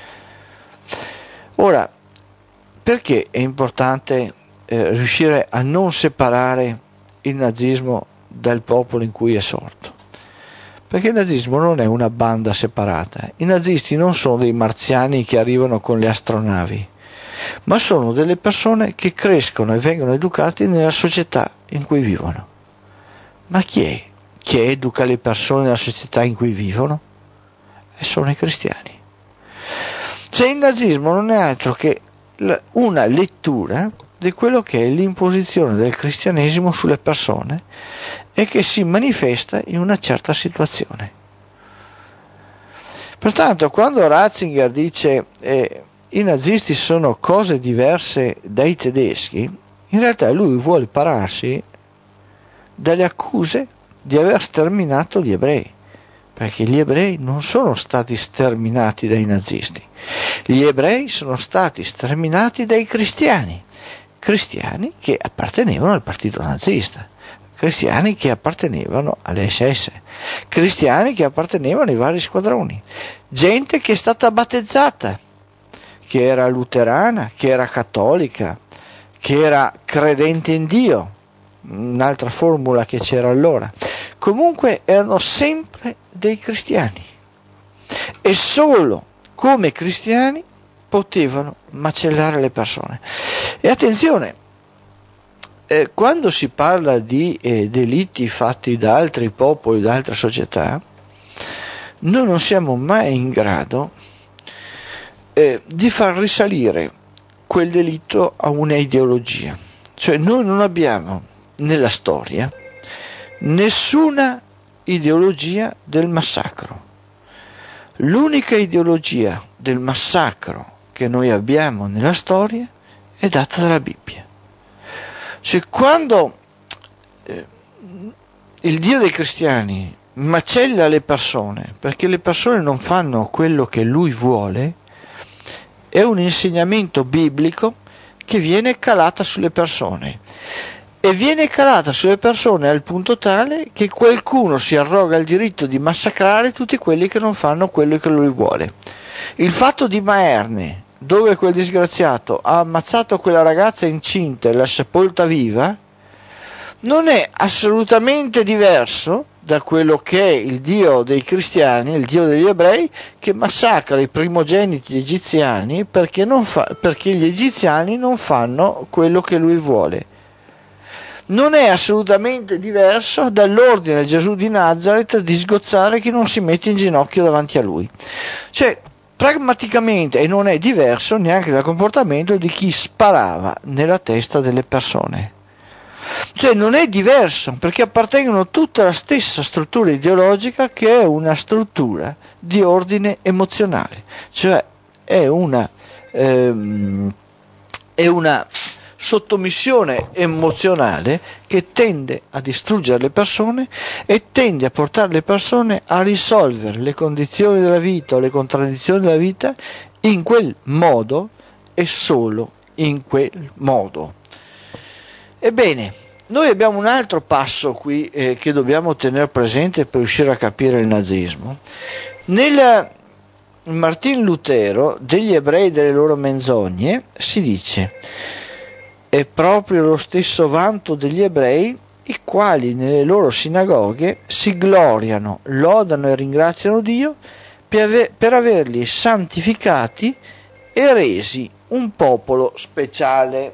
Ora, perché è importante eh, riuscire a non separare il nazismo dal popolo in cui è sorto? Perché il nazismo non è una banda separata, i nazisti non sono dei marziani che arrivano con le astronavi, ma sono delle persone che crescono e vengono educate nella società in cui vivono. Ma chi è che educa le persone nella società in cui vivono? E sono i cristiani. Cioè il nazismo non è altro che una lettura di quello che è l'imposizione del cristianesimo sulle persone e che si manifesta in una certa situazione. Pertanto quando Ratzinger dice eh, i nazisti sono cose diverse dai tedeschi, in realtà lui vuole pararsi dalle accuse di aver sterminato gli ebrei, perché gli ebrei non sono stati sterminati dai nazisti, gli ebrei sono stati sterminati dai cristiani, cristiani che appartenevano al partito nazista, cristiani che appartenevano alle esse esse, cristiani che appartenevano ai vari squadroni, gente che è stata battezzata, che era luterana, che era cattolica, che era credente in Dio, un'altra formula che c'era allora. Comunque erano sempre dei cristiani e solo come cristiani potevano macellare le persone. E attenzione, eh, quando si parla di eh, delitti fatti da altri popoli, da altre società, noi non siamo mai in grado eh, di far risalire quel delitto a una ideologia. Cioè noi non abbiamo nella storia nessuna ideologia del massacro. L'unica ideologia del massacro che noi abbiamo nella storia è data dalla Bibbia. Cioè quando eh, il Dio dei cristiani macella le persone perché le persone non fanno quello che lui vuole, è un insegnamento biblico che viene calata sulle persone. E viene calata sulle persone al punto tale che qualcuno si arroga il diritto di massacrare tutti quelli che non fanno quello che lui vuole. Il fatto di Maerne, dove quel disgraziato ha ammazzato quella ragazza incinta e l'ha sepolta viva, non è assolutamente diverso da quello che è il Dio dei cristiani, il Dio degli ebrei, che massacra i primogeniti egiziani perché, non fa, perché gli egiziani non fanno quello che lui vuole. Non è assolutamente diverso dall'ordine del Gesù di Nazareth di sgozzare chi non si mette in ginocchio davanti a lui. Cioè, pragmaticamente, e non è diverso neanche dal comportamento di chi sparava nella testa delle persone. Cioè non è diverso, perché appartengono tutte alla stessa struttura ideologica, che è una struttura di ordine emozionale, cioè è una, ehm, è una sottomissione emozionale che tende a distruggere le persone e tende a portare le persone a risolvere le condizioni della vita o le contraddizioni della vita in quel modo e solo in quel modo. Ebbene, noi abbiamo un altro passo qui eh, che dobbiamo tenere presente per riuscire a capire il nazismo. Nel Martin Lutero, degli ebrei e delle loro menzogne, si dice: è proprio lo stesso vanto degli ebrei, i quali nelle loro sinagoghe si gloriano, lodano e ringraziano Dio per, aver, per averli santificati e resi un popolo speciale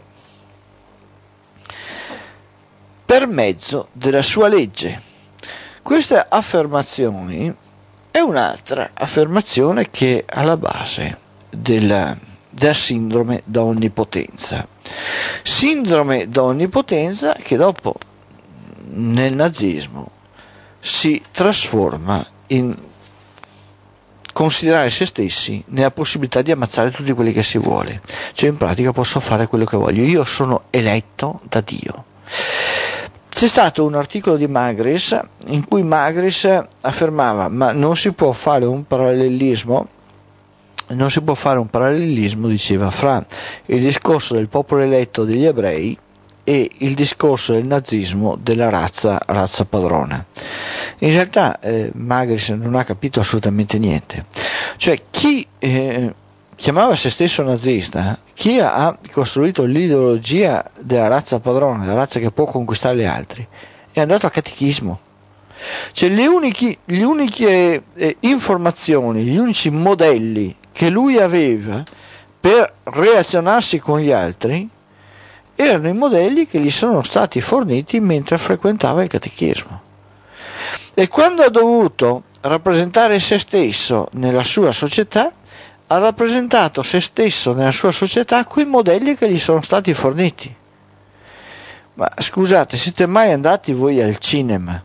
per mezzo della sua legge. Queste affermazioni è un'altra affermazione che è alla base della, della sindrome da onnipotenza. Sindrome da onnipotenza che dopo nel nazismo si trasforma in considerare se stessi nella possibilità di ammazzare tutti quelli che si vuole. Cioè in pratica posso fare quello che voglio, io sono eletto da Dio. C'è stato un articolo di Magris in cui Magris affermava: ma non si può fare un parallelismo, non si può fare un parallelismo, diceva, fra il discorso del popolo eletto degli ebrei e il discorso del nazismo della razza, razza padrona. In realtà eh, Magris non ha capito assolutamente niente. Cioè chi eh, chiamava se stesso nazista, chi ha costruito l'ideologia della razza padrona, della razza che può conquistare gli altri, è andato a catechismo. Cioè le uniche, le uniche eh, informazioni, gli unici modelli che lui aveva per relazionarsi con gli altri erano i modelli che gli sono stati forniti mentre frequentava il catechismo. E quando ha dovuto rappresentare se stesso nella sua società, ha rappresentato se stesso nella sua società quei modelli che gli sono stati forniti. Ma scusate, siete mai andati voi al cinema?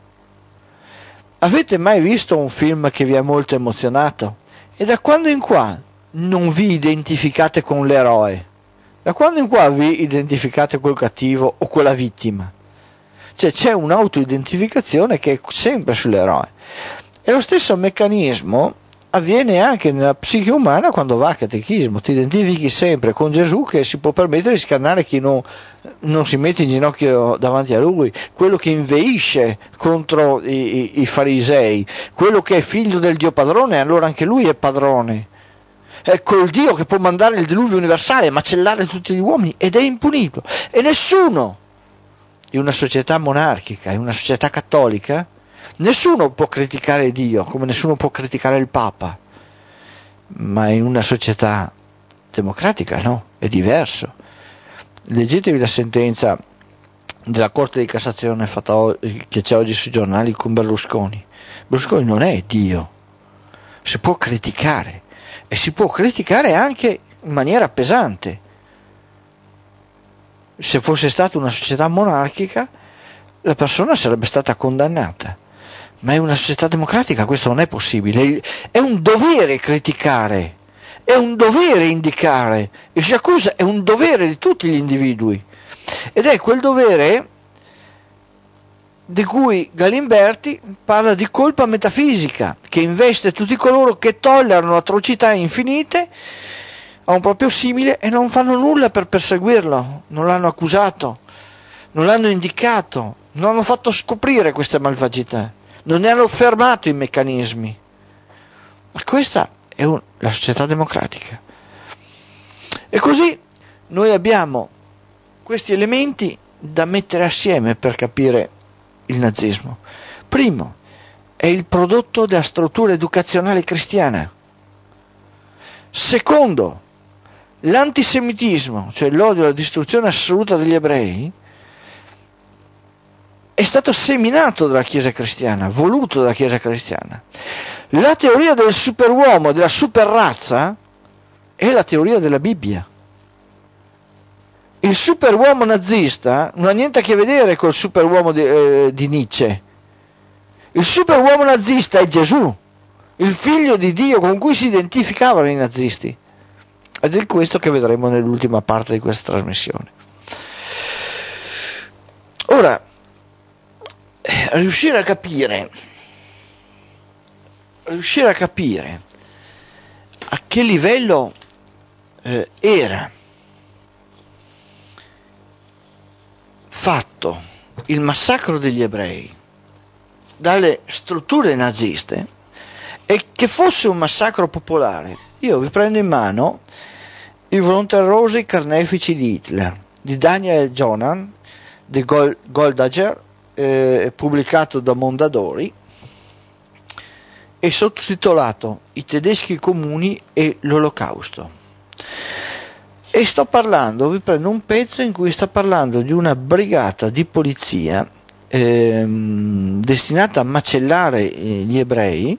Avete mai visto un film che vi ha molto emozionato? E da quando in qua non vi identificate con l'eroe? Da quando in qua vi identificate col cattivo o con la vittima? Cioè c'è un'autoidentificazione che è sempre sull'eroe. E lo stesso meccanismo avviene anche nella psiche umana quando va a catechismo. Ti identifichi sempre con Gesù, che si può permettere di scannare chi non, non si mette in ginocchio davanti a lui, quello che inveisce contro i, i, i farisei, quello che è figlio del Dio padrone, allora anche lui è padrone. È quel Dio che può mandare il diluvio universale, macellare tutti gli uomini, ed è impunito. E nessuno, in una società monarchica, in una società cattolica, nessuno può criticare Dio, come nessuno può criticare il Papa. Ma in una società democratica no, è diverso. Leggetevi la sentenza della Corte di Cassazione fatta o- che c'è oggi sui giornali con Berlusconi. Berlusconi non è Dio, si può criticare, e si può criticare anche in maniera pesante. Se fosse stata una società monarchica, la persona sarebbe stata condannata, ma in una società democratica questo non è possibile. È un dovere criticare, è un dovere indicare, e si accusa, è un dovere di tutti gli individui, ed è quel dovere di cui Galimberti parla di colpa metafisica, che investe tutti coloro che tollerano atrocità infinite a un proprio simile e non fanno nulla per perseguirlo, non l'hanno accusato, non l'hanno indicato, non hanno fatto scoprire queste malvagità, non ne hanno fermato i meccanismi. Ma questa è un, la società democratica. E così noi abbiamo questi elementi da mettere assieme per capire il nazismo. Primo, è il prodotto della struttura educazionale cristiana. Secondo, l'antisemitismo, cioè l'odio e la distruzione assoluta degli ebrei, è stato seminato dalla Chiesa cristiana, voluto dalla Chiesa cristiana. La teoria del superuomo, della superrazza, è la teoria della Bibbia. Il superuomo nazista non ha niente a che vedere col superuomo di, eh, di Nietzsche. Il superuomo nazista è Gesù, il figlio di Dio con cui si identificavano i nazisti. Ed è questo che vedremo nell'ultima parte di questa trasmissione. Ora, riuscire a capire, riuscire a capire a che livello eh, era fatto il massacro degli ebrei dalle strutture naziste e che fosse un massacro popolare, io vi prendo in mano I volonterosi carnefici di Hitler di Daniel Jonan di Gold, Goldager, eh, pubblicato da Mondadori e sottotitolato I tedeschi comuni e l'Olocausto. E sto parlando, vi prendo un pezzo in cui sta parlando di una brigata di polizia ehm, destinata a macellare gli ebrei.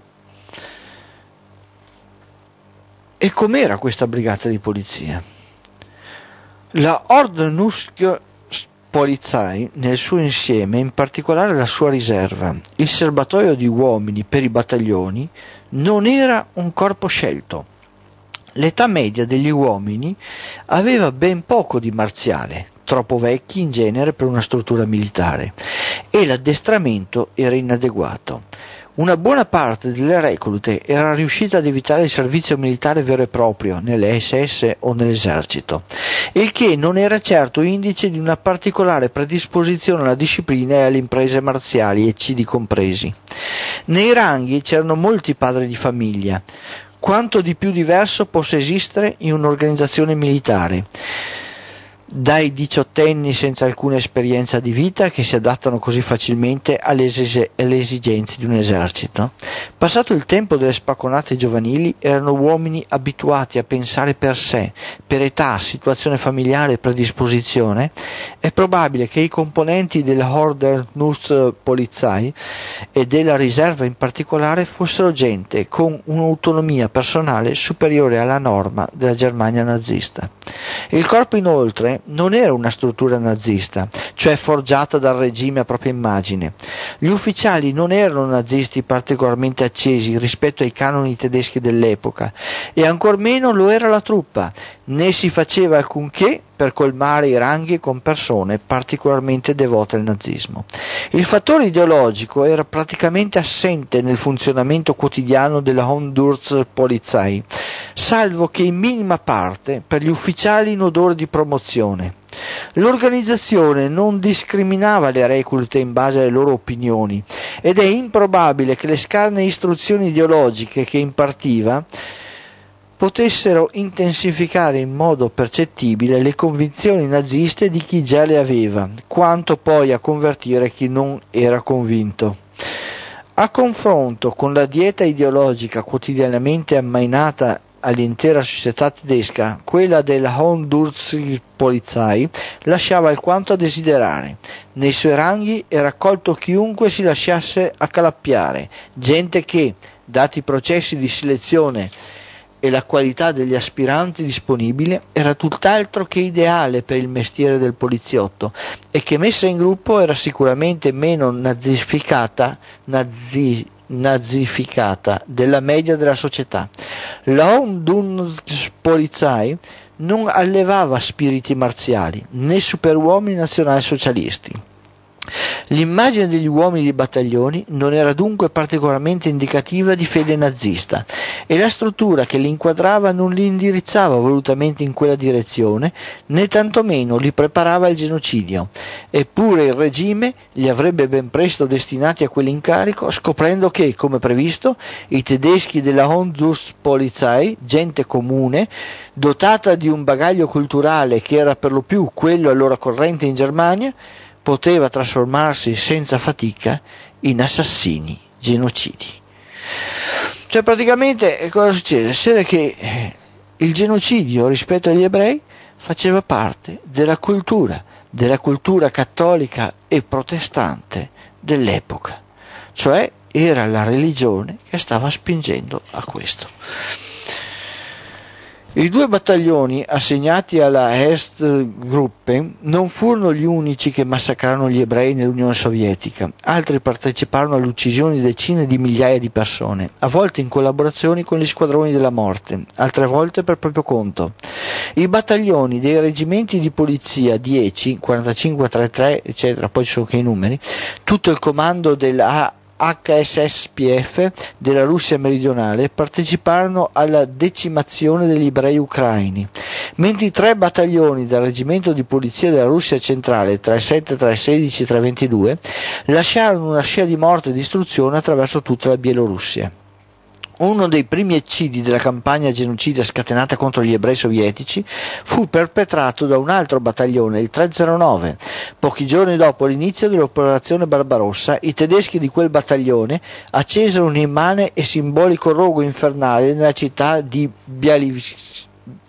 E com'era questa brigata di polizia? La Ordnungspolizei nel suo insieme, in particolare la sua riserva, il serbatoio di uomini per i battaglioni, non era un corpo scelto. L'età media degli uomini aveva ben poco di marziale, troppo vecchi in genere per una struttura militare, e l'addestramento era inadeguato. Una buona parte delle reclute era riuscita ad evitare il servizio militare vero e proprio nelle S S o nell'esercito, il che non era certo indice di una particolare predisposizione alla disciplina e alle imprese marziali, eccidi compresi. Nei ranghi c'erano molti padri di famiglia, quanto di più diverso possa esistere in un'organizzazione militare, dai diciottenni senza alcuna esperienza di vita che si adattano così facilmente alle, esige- alle esigenze di un esercito. Passato il tempo delle spacconate giovanili, erano uomini abituati a pensare per sé, per età, situazione familiare e predisposizione. È probabile che i componenti della Ordnungspolizei e della riserva in particolare fossero gente con un'autonomia personale superiore alla norma della Germania nazista. Il corpo inoltre non era una struttura nazista, cioè forgiata dal regime a propria immagine. Gli ufficiali non erano nazisti particolarmente accesi rispetto ai canoni tedeschi dell'epoca, e ancor meno lo era la truppa, né si faceva alcunché per colmare i ranghi con persone particolarmente devote al nazismo. Il fattore ideologico era praticamente assente nel funzionamento quotidiano della Ordnungspolizei, salvo che in minima parte per gli ufficiali in odore di promozione. L'organizzazione non discriminava le reclute in base alle loro opinioni, ed è improbabile che le scarne istruzioni ideologiche che impartiva potessero intensificare in modo percettibile le convinzioni naziste di chi già le aveva, quanto poi a convertire chi non era convinto. A confronto con la dieta ideologica quotidianamente ammainata all'intera società tedesca, quella della Ordnungspolizei lasciava alquanto a desiderare. Nei suoi ranghi era accolto chiunque si lasciasse accalappiare, gente che, dati i processi di selezione e la qualità degli aspiranti disponibili, era tutt'altro che ideale per il mestiere del poliziotto, e che messa in gruppo era sicuramente meno nazificata, nazi, nazificata della media della società. La Ordnungspolizei non allevava spiriti marziali, né superuomini nazionalsocialisti. L'immagine degli uomini di battaglioni non era dunque particolarmente indicativa di fede nazista, e la struttura che li inquadrava non li indirizzava volutamente in quella direzione, né tantomeno li preparava al genocidio. Eppure il regime li avrebbe ben presto destinati a quell'incarico, scoprendo che, come previsto, i tedeschi della Hondschutzpolizei, gente comune, dotata di un bagaglio culturale che era per lo più quello allora corrente in Germania, poteva trasformarsi senza fatica in assassini genocidi. Cioè praticamente cosa succede? Succede che il genocidio rispetto agli ebrei faceva parte della cultura, della cultura cattolica e protestante dell'epoca, cioè era la religione che stava spingendo a questo. I due battaglioni assegnati alla Erstgruppe non furono gli unici che massacrarono gli ebrei nell'Unione Sovietica, altri parteciparono all'uccisione di decine di migliaia di persone, a volte in collaborazione con gli squadroni della morte, altre volte per proprio conto. I battaglioni dei reggimenti di polizia dieci, quarantacinque, trentatré, eccetera, poi ci sono che i numeri, tutto il comando della H S S P F della Russia meridionale parteciparono alla decimazione degli ebrei ucraini, mentre i tre battaglioni del reggimento di polizia della Russia centrale tra il sette, tra il sedici e tra il ventidue lasciarono una scia di morte e distruzione attraverso tutta la Bielorussia. Uno dei primi eccidi della campagna genocida scatenata contro gli ebrei sovietici fu perpetrato da un altro battaglione, il trecentonove. Pochi giorni dopo l'inizio dell'operazione Barbarossa, i tedeschi di quel battaglione accesero un immane e simbolico rogo infernale nella città di Bialystok.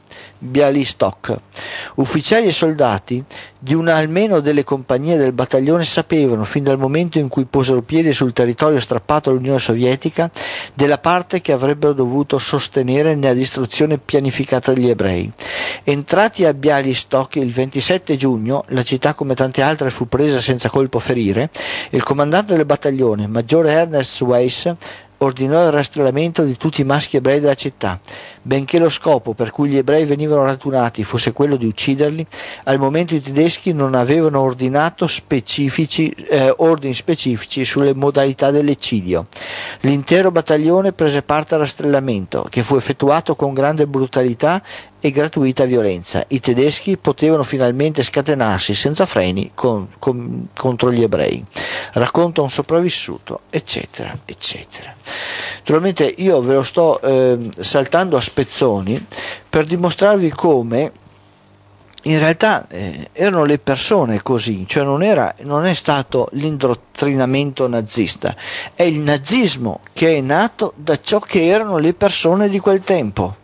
Bialystok. Ufficiali e soldati di una almeno delle compagnie del battaglione sapevano, fin dal momento in cui posero piede sul territorio strappato all'Unione Sovietica, della parte che avrebbero dovuto sostenere nella distruzione pianificata degli ebrei. Entrati a Bialystok il ventisette giugno, la città come tante altre fu presa senza colpo ferire, il comandante del battaglione, maggiore Ernest Weiss, ordinò il rastrellamento di tutti i maschi ebrei della città. Benché lo scopo per cui gli ebrei venivano radunati fosse quello di ucciderli, al momento i tedeschi non avevano ordinato specifici, eh, ordini specifici sulle modalità dell'eccidio. L'intero battaglione prese parte al rastrellamento, che fu effettuato con grande brutalità e gratuita violenza. I tedeschi potevano finalmente scatenarsi senza freni con, con, contro gli ebrei. Racconta un sopravvissuto, eccetera, eccetera. Naturalmente io ve lo sto eh, saltando a spezzoni per dimostrarvi come in realtà eh, erano le persone così, cioè non, era, non è stato l'indottrinamento nazista, è il nazismo che è nato da ciò che erano le persone di quel tempo.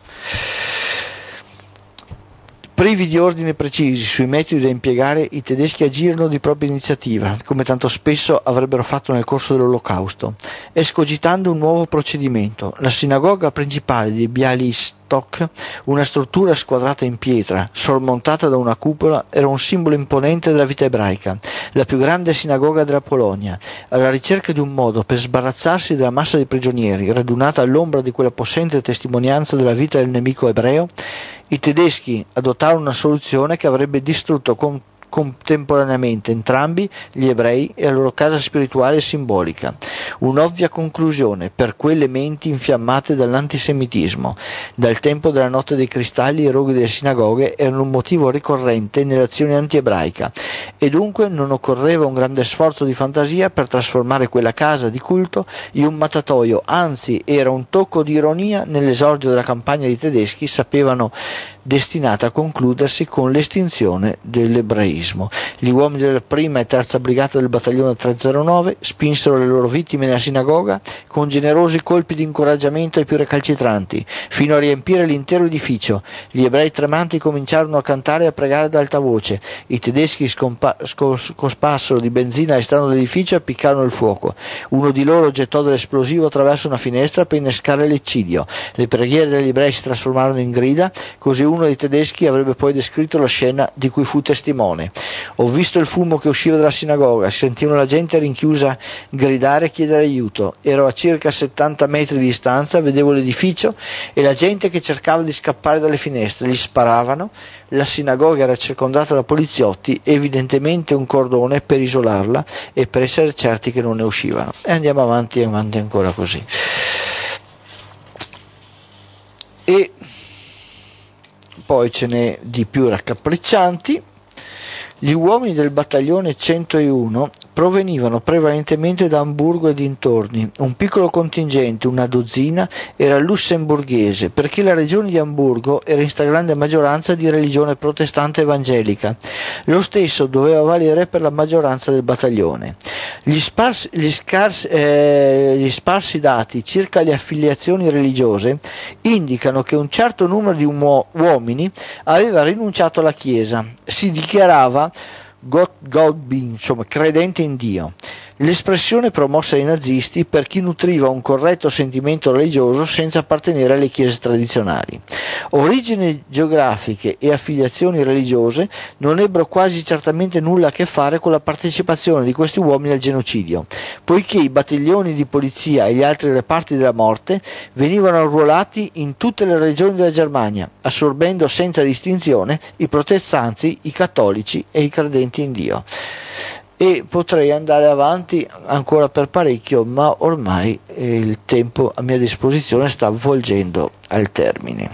Privi di ordini precisi sui metodi da impiegare, i tedeschi agirono di propria iniziativa, come tanto spesso avrebbero fatto nel corso dell'Olocausto, escogitando un nuovo procedimento. La sinagoga principale di Bialystok, una struttura squadrata in pietra, sormontata da una cupola, era un simbolo imponente della vita ebraica, la più grande sinagoga della Polonia. Alla ricerca di un modo per sbarazzarsi della massa di prigionieri, radunata all'ombra di quella possente testimonianza della vita del nemico ebreo, i tedeschi adottarono una soluzione che avrebbe distrutto con contemporaneamente entrambi gli ebrei e la loro casa spirituale e simbolica. Un'ovvia conclusione per quelle menti infiammate dall'antisemitismo. Dal tempo della notte dei cristalli i roghi delle sinagoghe erano un motivo ricorrente nell'azione anti-ebraica e dunque non occorreva un grande sforzo di fantasia per trasformare quella casa di culto in un mattatoio, anzi era un tocco di ironia nell'esordio della campagna dei tedeschi sapevano destinata a concludersi con l'estinzione dell'ebraismo. Gli uomini della prima e terza brigata del battaglione trecentonove spinsero le loro vittime nella sinagoga con generosi colpi di incoraggiamento ai più recalcitranti, fino a riempire l'intero edificio. Gli ebrei tremanti cominciarono a cantare e a pregare ad alta voce. I tedeschi scompa- scos- cospassero di benzina all'esterno dell'edificio e appiccarono il fuoco. Uno di loro gettò dell'esplosivo attraverso una finestra per innescare l'eccidio. Le preghiere degli ebrei si trasformarono in grida, così uno dei tedeschi avrebbe poi descritto la scena di cui fu testimone. Ho visto il fumo che usciva dalla sinagoga, sentivano la gente rinchiusa gridare e chiedere aiuto. Ero a circa settanta metri di distanza, vedevo l'edificio e la gente che cercava di scappare dalle finestre. Gli sparavano, la sinagoga era circondata da poliziotti, evidentemente un cordone per isolarla e per essere certi che non ne uscivano. E andiamo avanti e avanti ancora così. poi ce n'è di più raccapriccianti. Gli uomini del battaglione centouno provenivano prevalentemente da Amburgo e dintorni. Un piccolo contingente, una dozzina, era lussemburghese, perché la regione di Amburgo era in stragrande maggioranza di religione protestante evangelica. Lo stesso doveva valere per la maggioranza del battaglione. Gli sparsi, gli scarsi, eh, gli sparsi dati circa le affiliazioni religiose indicano che un certo numero di umo- uomini aveva rinunciato alla Chiesa, si dichiarava God, God be, insomma, credente in Dio, l'espressione promossa dai nazisti per chi nutriva un corretto sentimento religioso senza appartenere alle chiese tradizionali. Origini geografiche e affiliazioni religiose non ebbero quasi certamente nulla a che fare con la partecipazione di questi uomini al genocidio, poiché i battaglioni di polizia e gli altri reparti della morte venivano arruolati in tutte le regioni della Germania, assorbendo senza distinzione i protestanti, i cattolici e i credenti in Dio. E potrei andare avanti ancora per parecchio, ma ormai eh, il tempo a mia disposizione sta volgendo al termine.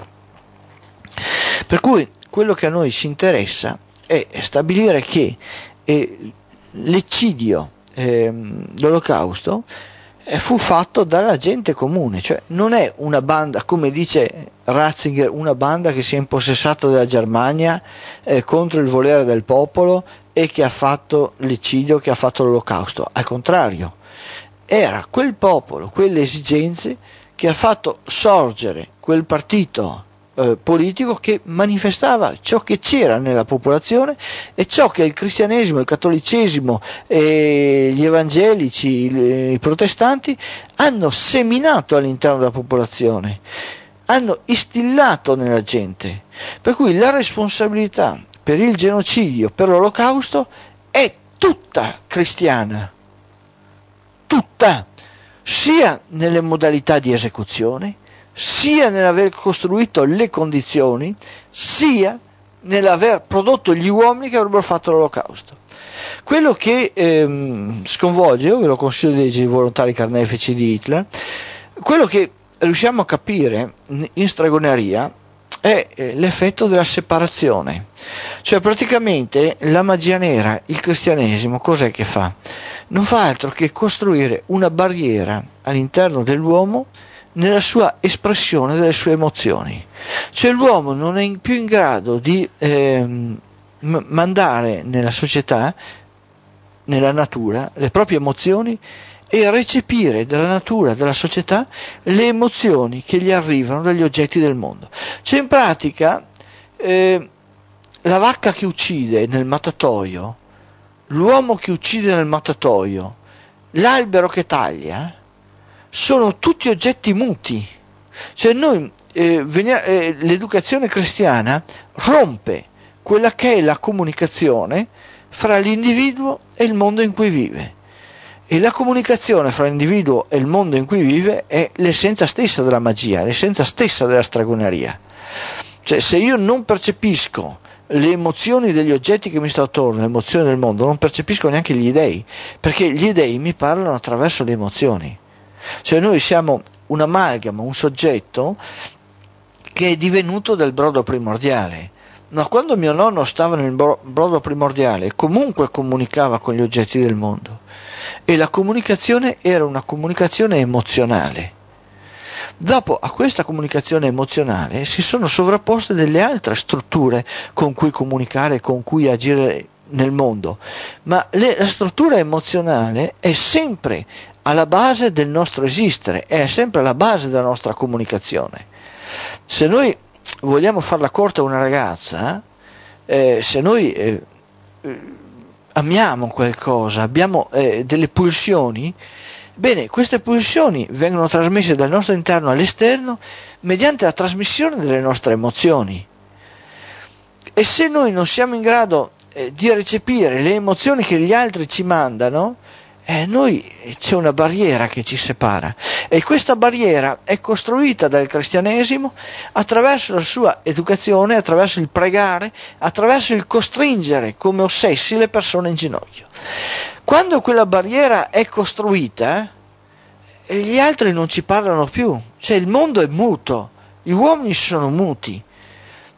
Per cui quello che a noi ci interessa è stabilire che eh, l'eccidio, eh, l'olocausto, eh, fu fatto dalla gente comune, cioè non è una banda, come dice Ratzinger, una banda che si è impossessata della Germania eh, contro il volere del popolo e che ha fatto l'eccidio, che ha fatto l'olocausto. Al contrario, era quel popolo, quelle esigenze che ha fatto sorgere quel partito eh, politico che manifestava ciò che c'era nella popolazione e ciò che il cristianesimo, il cattolicesimo e gli evangelici, i protestanti hanno seminato all'interno della popolazione, hanno istillato nella gente. Per cui la responsabilità per il genocidio, per l'olocausto, è tutta cristiana, tutta, sia nelle modalità di esecuzione, sia nell'aver costruito le condizioni, sia nell'aver prodotto gli uomini che avrebbero fatto l'olocausto. Quello che ehm, sconvolge, io ve lo consiglio di leggere, I volontari carnefici di Hitler, quello che riusciamo a capire in stregoneria è l'effetto della separazione. Cioè praticamente la magia nera, il cristianesimo, cos'è che fa? Non fa altro che costruire una barriera all'interno dell'uomo nella sua espressione delle sue emozioni. Cioè l'uomo non è più in grado di ehm, mandare nella società, nella natura, le proprie emozioni e recepire dalla natura, dalla società, le emozioni che gli arrivano dagli oggetti del mondo. Cioè in pratica eh, la vacca che uccide nel mattatoio, l'uomo che uccide nel mattatoio, l'albero che taglia, sono tutti oggetti muti. Cioè noi, eh, venia, eh, l'educazione cristiana rompe quella che è la comunicazione fra l'individuo e il mondo in cui vive. E la comunicazione fra l'individuo e il mondo in cui vive è l'essenza stessa della magia, l'essenza stessa della stregoneria. Cioè se io non percepisco le emozioni degli oggetti che mi stanno attorno, le emozioni del mondo, non percepisco neanche gli dei, perché gli dei mi parlano attraverso le emozioni. Cioè noi siamo un amalgama, un soggetto che è divenuto del brodo primordiale. Ma quando mio nonno stava nel brodo primordiale comunque comunicava con gli oggetti del mondo e la comunicazione era una comunicazione emozionale. Dopo a questa comunicazione emozionale si sono sovrapposte delle altre strutture con cui comunicare, con cui agire nel mondo, ma le, la struttura emozionale è sempre alla base del nostro esistere, è sempre alla base della nostra comunicazione. Se noi vogliamo farla corta a una ragazza, eh, se noi eh, amiamo qualcosa, abbiamo eh, delle pulsioni, bene, queste pulsioni vengono trasmesse dal nostro interno all'esterno mediante la trasmissione delle nostre emozioni. E se noi non siamo in grado eh, di recepire le emozioni che gli altri ci mandano, eh, noi c'è una barriera che ci separa. E questa barriera è costruita dal cristianesimo attraverso la sua educazione, attraverso il pregare, attraverso il costringere come ossessi le persone in ginocchio. Quando quella barriera è costruita, eh, gli altri non ci parlano più, cioè il mondo è muto, gli uomini sono muti.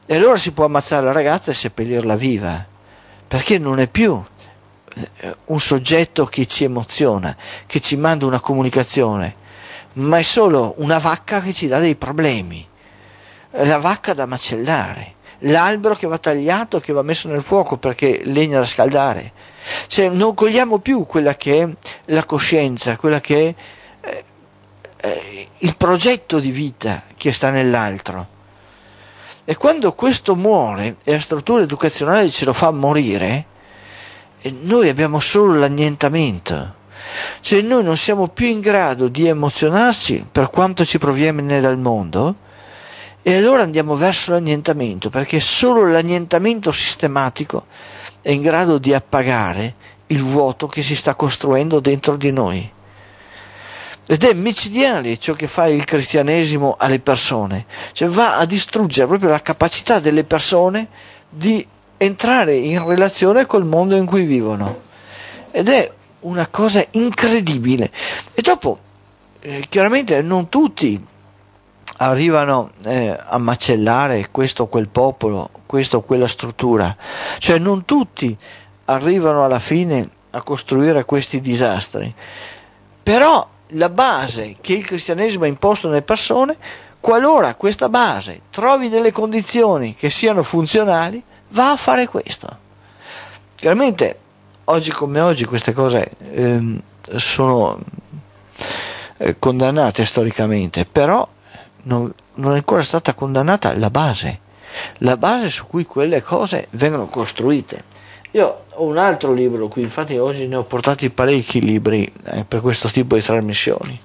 E allora si può ammazzare la ragazza e seppellirla viva, perché non è più un soggetto che ci emoziona, che ci manda una comunicazione, ma è solo una vacca che ci dà dei problemi, la vacca da macellare, l'albero che va tagliato, che va messo nel fuoco perché legna da scaldare. Cioè non cogliamo più quella che è la coscienza, quella che è eh, eh, il progetto di vita che sta nell'altro. E quando questo muore e la struttura educazionale ce lo fa morire, e noi abbiamo solo l'annientamento, cioè noi non siamo più in grado di emozionarci per quanto ci proviene dal mondo, e allora andiamo verso l'annientamento, perché solo l'annientamento sistematico è in grado di appagare il vuoto che si sta costruendo dentro di noi. Ed è micidiale ciò che fa il cristianesimo alle persone, cioè va a distruggere proprio la capacità delle persone di entrare in relazione col mondo in cui vivono, ed è una cosa incredibile. E dopo eh, chiaramente non tutti arrivano eh, a macellare questo o quel popolo, questa o quella struttura, cioè non tutti arrivano alla fine a costruire questi disastri, però la base che il cristianesimo ha imposto nelle persone, qualora questa base trovi delle condizioni che siano funzionali, va a fare questo. Chiaramente oggi come oggi queste cose ehm, sono eh, condannate storicamente, però non, non è ancora stata condannata la base, la base su cui quelle cose vengono costruite. Io ho un altro libro qui, infatti oggi ne ho portati parecchi libri eh, per questo tipo di trasmissioni.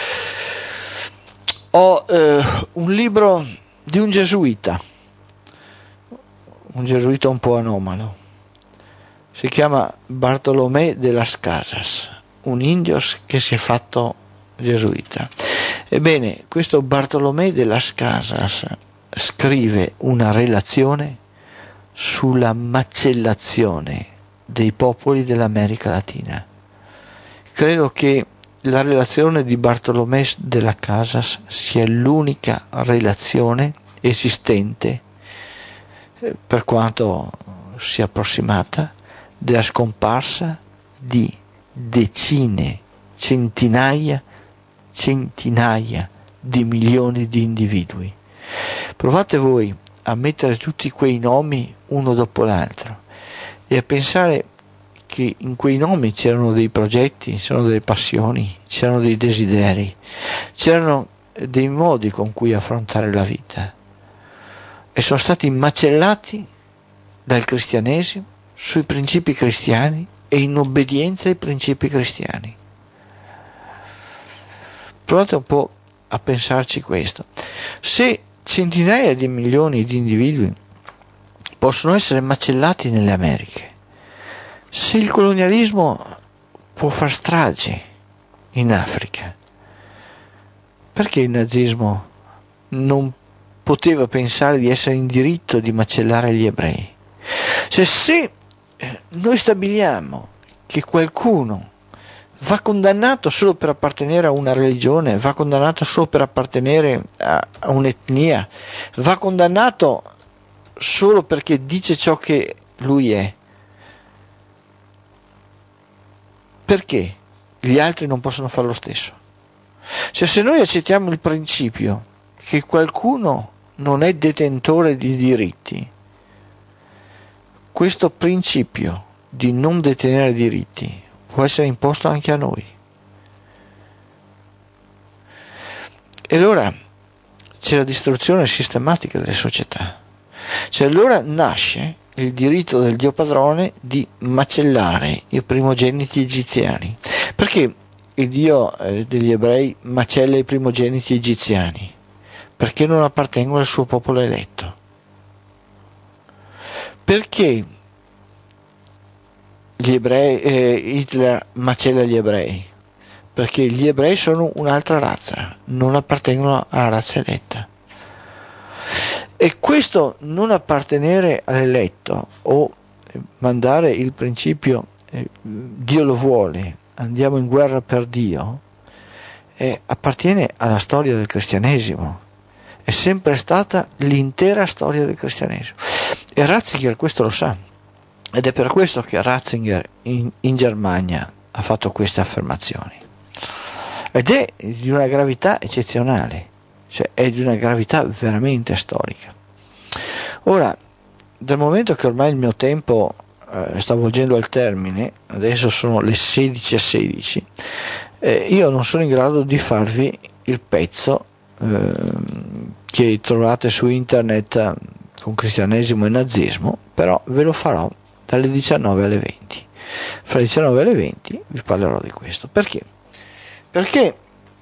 Ho eh, un libro di un gesuita, un gesuita un po' anomalo, si chiama Bartolomé de las Casas, un indios che si è fatto gesuita. Ebbene, questo Bartolomé de las Casas scrive una relazione sulla macellazione dei popoli dell'America Latina. Credo che la relazione di Bartolomé de las Casas sia l'unica relazione esistente, per quanto sia approssimata, della scomparsa di decine, centinaia, centinaia di milioni di individui. Provate voi a mettere tutti quei nomi uno dopo l'altro e a pensare che in quei nomi c'erano dei progetti, c'erano delle passioni, c'erano dei desideri, c'erano dei modi con cui affrontare la vita, e sono stati macellati dal cristianesimo sui principi cristiani e in obbedienza ai principi cristiani. Provate un po' a pensarci questo. Se centinaia di milioni di individui possono essere macellati nelle Americhe, se il colonialismo può far strage in Africa, perché il nazismo non poteva pensare di essere in diritto di macellare gli ebrei? Cioè, se noi stabiliamo che qualcuno va condannato solo per appartenere a una religione, va condannato solo per appartenere a, a un'etnia, va condannato solo perché dice ciò che lui è, perché gli altri non possono fare lo stesso? Cioè, se noi accettiamo il principio che qualcuno non è detentore di diritti, questo principio di non detenere diritti può essere imposto anche a noi. E allora c'è la distruzione sistematica delle società. Cioè allora nasce il diritto del Dio padrone di macellare i primogeniti egiziani. Perché il Dio eh, degli ebrei macella i primogeniti egiziani? Perché non appartengono al suo popolo eletto. Perché gli ebrei, eh, Hitler macella gli ebrei? Perché gli ebrei sono un'altra razza, non appartengono alla razza eletta. E questo non appartenere all'eletto o mandare il principio eh, Dio lo vuole, andiamo in guerra per Dio, eh, appartiene alla storia del cristianesimo. è sempre stata l'intera storia del cristianesimo. E Ratzinger questo lo sa, ed è per questo che Ratzinger in, in Germania ha fatto queste affermazioni, ed è di una gravità eccezionale, cioè è di una gravità veramente storica. Ora, dal momento che ormai il mio tempo eh, sta volgendo al termine, adesso sono le sedici e sedici, eh, io non sono in grado di farvi il pezzo eh, che trovate su internet con cristianesimo e nazismo, però ve lo farò dalle diciannove alle venti. Fra le diciannove e le venti vi parlerò di questo. Perché? Perché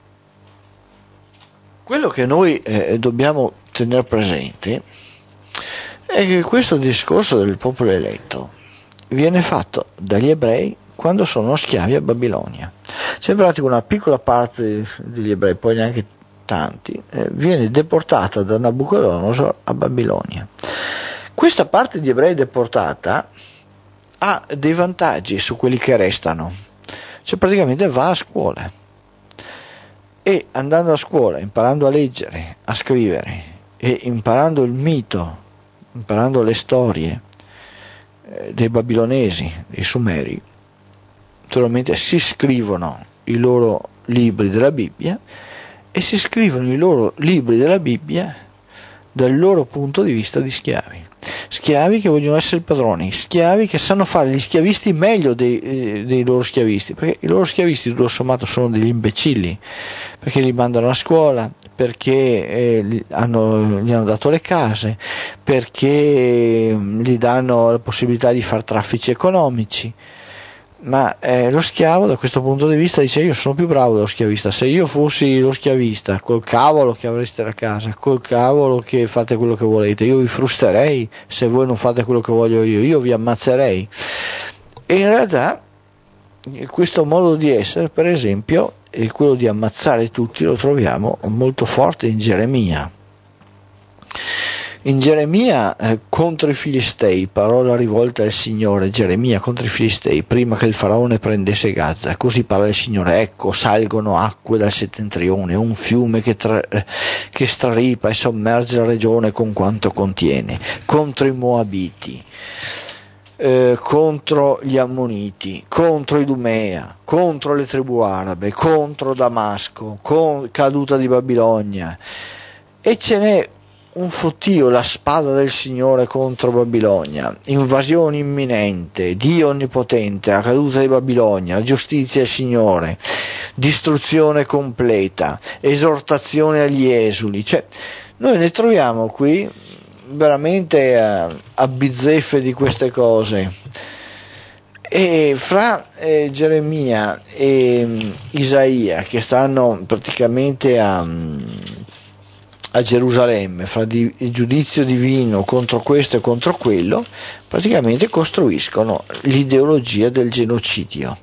quello che noi eh, dobbiamo tenere presente è che questo discorso del popolo eletto viene fatto dagli ebrei quando sono schiavi a Babilonia. C'è in pratica una piccola parte degli ebrei, poi neanche tanti, eh, viene deportata da Nabucodonosor a Babilonia. Questa parte di ebrei deportata ha dei vantaggi su quelli che restano, cioè praticamente va a scuola, e andando a scuola, imparando a leggere, a scrivere e imparando il mito, imparando le storie eh, dei babilonesi, dei sumeri, naturalmente si scrivono i loro libri della Bibbia, e si scrivono i loro libri della Bibbia dal loro punto di vista di schiavi. Schiavi che vogliono essere padroni, schiavi che sanno fare gli schiavisti meglio dei, eh, dei loro schiavisti, perché i loro schiavisti tutto sommato sono degli imbecilli, perché li mandano a scuola, perché eh, gli, hanno, gli hanno dato le case, perché eh, gli danno la possibilità di fare traffici economici. Ma eh, lo schiavo da questo punto di vista dice: io sono più bravo dello schiavista, se io fossi lo schiavista, col cavolo che avreste la casa, col cavolo che fate quello che volete, io vi frusterei se voi non fate quello che voglio io, io vi ammazzerei. E in realtà questo modo di essere, per esempio, è quello di ammazzare tutti, lo troviamo molto forte in Geremia. In Geremia eh, contro i Filistei, parola rivolta al Signore, Geremia contro i Filistei, prima che il faraone prendesse Gaza, così parla il Signore: ecco, salgono acque dal settentrione, un fiume che, tra, che straripa e sommerge la regione con quanto contiene, contro i Moabiti, eh, contro gli Ammoniti, contro Idumea, contro le tribù arabe, contro Damasco, con, caduta di Babilonia, e ce n'è un fottio, la spada del Signore contro Babilonia, invasione imminente, Dio onnipotente, la caduta di Babilonia, la giustizia del Signore, distruzione completa, esortazione agli esuli. Cioè, noi ne troviamo qui veramente a, a bizzeffe di queste cose. E fra eh, Geremia e um, Isaia, che stanno praticamente a a Gerusalemme, fra di, il giudizio divino contro questo e contro quello, praticamente costruiscono l'ideologia del genocidio.